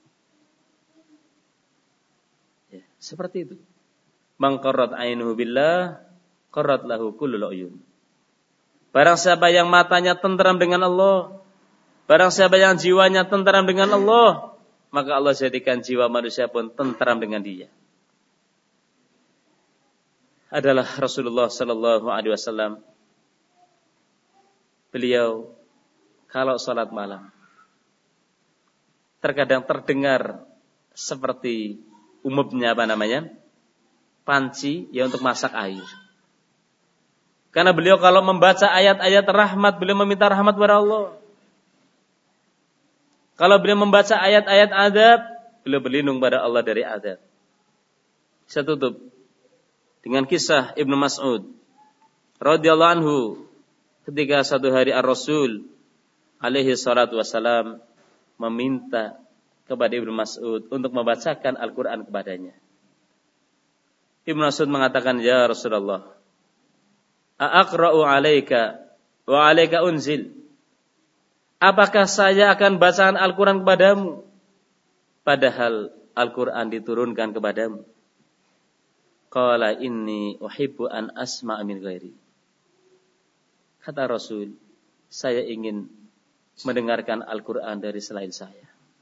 Ya, seperti itu. Man qarrat 'ainuhu billah, qarrat lahu kullul 'uyun. Barang siapa yang matanya tentram dengan Allah, barang siapa yang jiwanya tentram dengan Allah, maka Allah jadikan jiwa manusia pun tentram dengan dia. Adalah Rasulullah sallallahu alaihi wasallam. Beliau kalau salat malam terkadang terdengar seperti umumnya apa namanya? Panci ya untuk masak air. Karena beliau kalau membaca ayat-ayat rahmat, beliau meminta rahmat kepada Allah. Kalau beliau membaca ayat-ayat azab, beliau berlindung pada Allah dari azab. Saya tutup dengan kisah Ibnu Mas'ud radhiyallahu anhu ketika satu hari Ar-Rasul alaihi salatu wasalam meminta kepada Ibnu Mas'ud untuk membacakan Al-Quran kepadanya. Ibnu Mas'ud mengatakan, "Ya Rasulullah, Aqra'u 'alaika wa 'alaika unzil. Apakah saya akan bacaan Al-Qur'an kepadamu padahal Al-Qur'an diturunkan kepadamu? Qala inni uhibbu an asma'a min ghairi. Kata Rasul, saya ingin mendengarkan Al-Qur'an dari selain saya.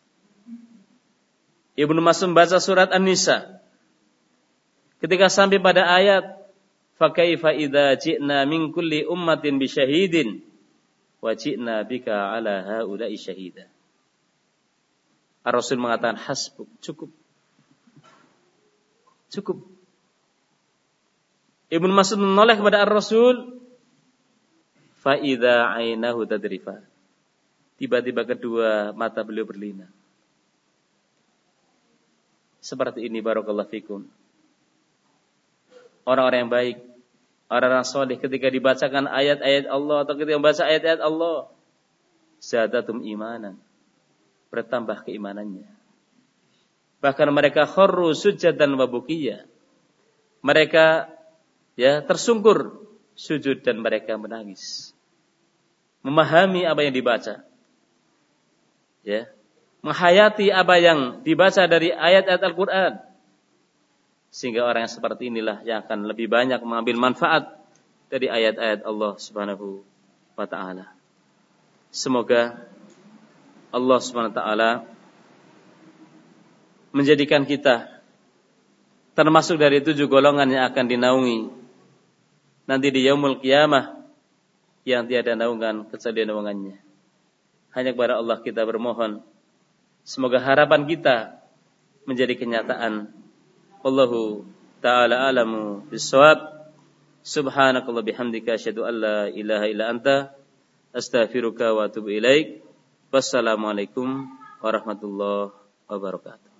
Ibnu Mas'ud membaca surat An-Nisa. Ketika sampai pada ayat fakaifa idza ji'na min kulli ummatin bi syahidin wa ji'na bika 'ala haula'i syahida. Ar-Rasul mengatakan hasbuk, cukup. Cukup. Ibnu Mas'ud menoleh kepada Ar-Rasul, fa idza 'ainahu tadrifa. Tiba-tiba kedua mata beliau berlinang. Seperti ini barakallahu fikum. Orang-orang yang baik, orang-orang soleh ketika dibacakan ayat-ayat Allah atau ketika membaca ayat-ayat Allah, zadatum imanan, bertambah keimanannya. Bahkan mereka kharru sujadan wa bukiya. Mereka ya tersungkur sujud dan mereka menangis. Memahami apa yang dibaca. Ya, menghayati apa yang dibaca dari ayat-ayat Al-Qur'an. Sehingga orang yang seperti inilah yang akan lebih banyak mengambil manfaat dari ayat-ayat Allah Subhanahu wa ta'ala. Semoga Allah Subhanahu wa ta'ala menjadikan kita termasuk dari tujuh golongan yang akan dinaungi nanti di yaumul qiyamah yang tiada naungan kecuali naungannya. Hanya kepada Allah kita bermohon. Semoga harapan kita menjadi kenyataan. Wallahu ta'ala alamu bis-shawab. Subhanakallah bihamdika asyhadu an la ilaha illa anta astaghfiruka wa atubu ilaik. Wassalamualaikum warahmatullahi wabarakatuh.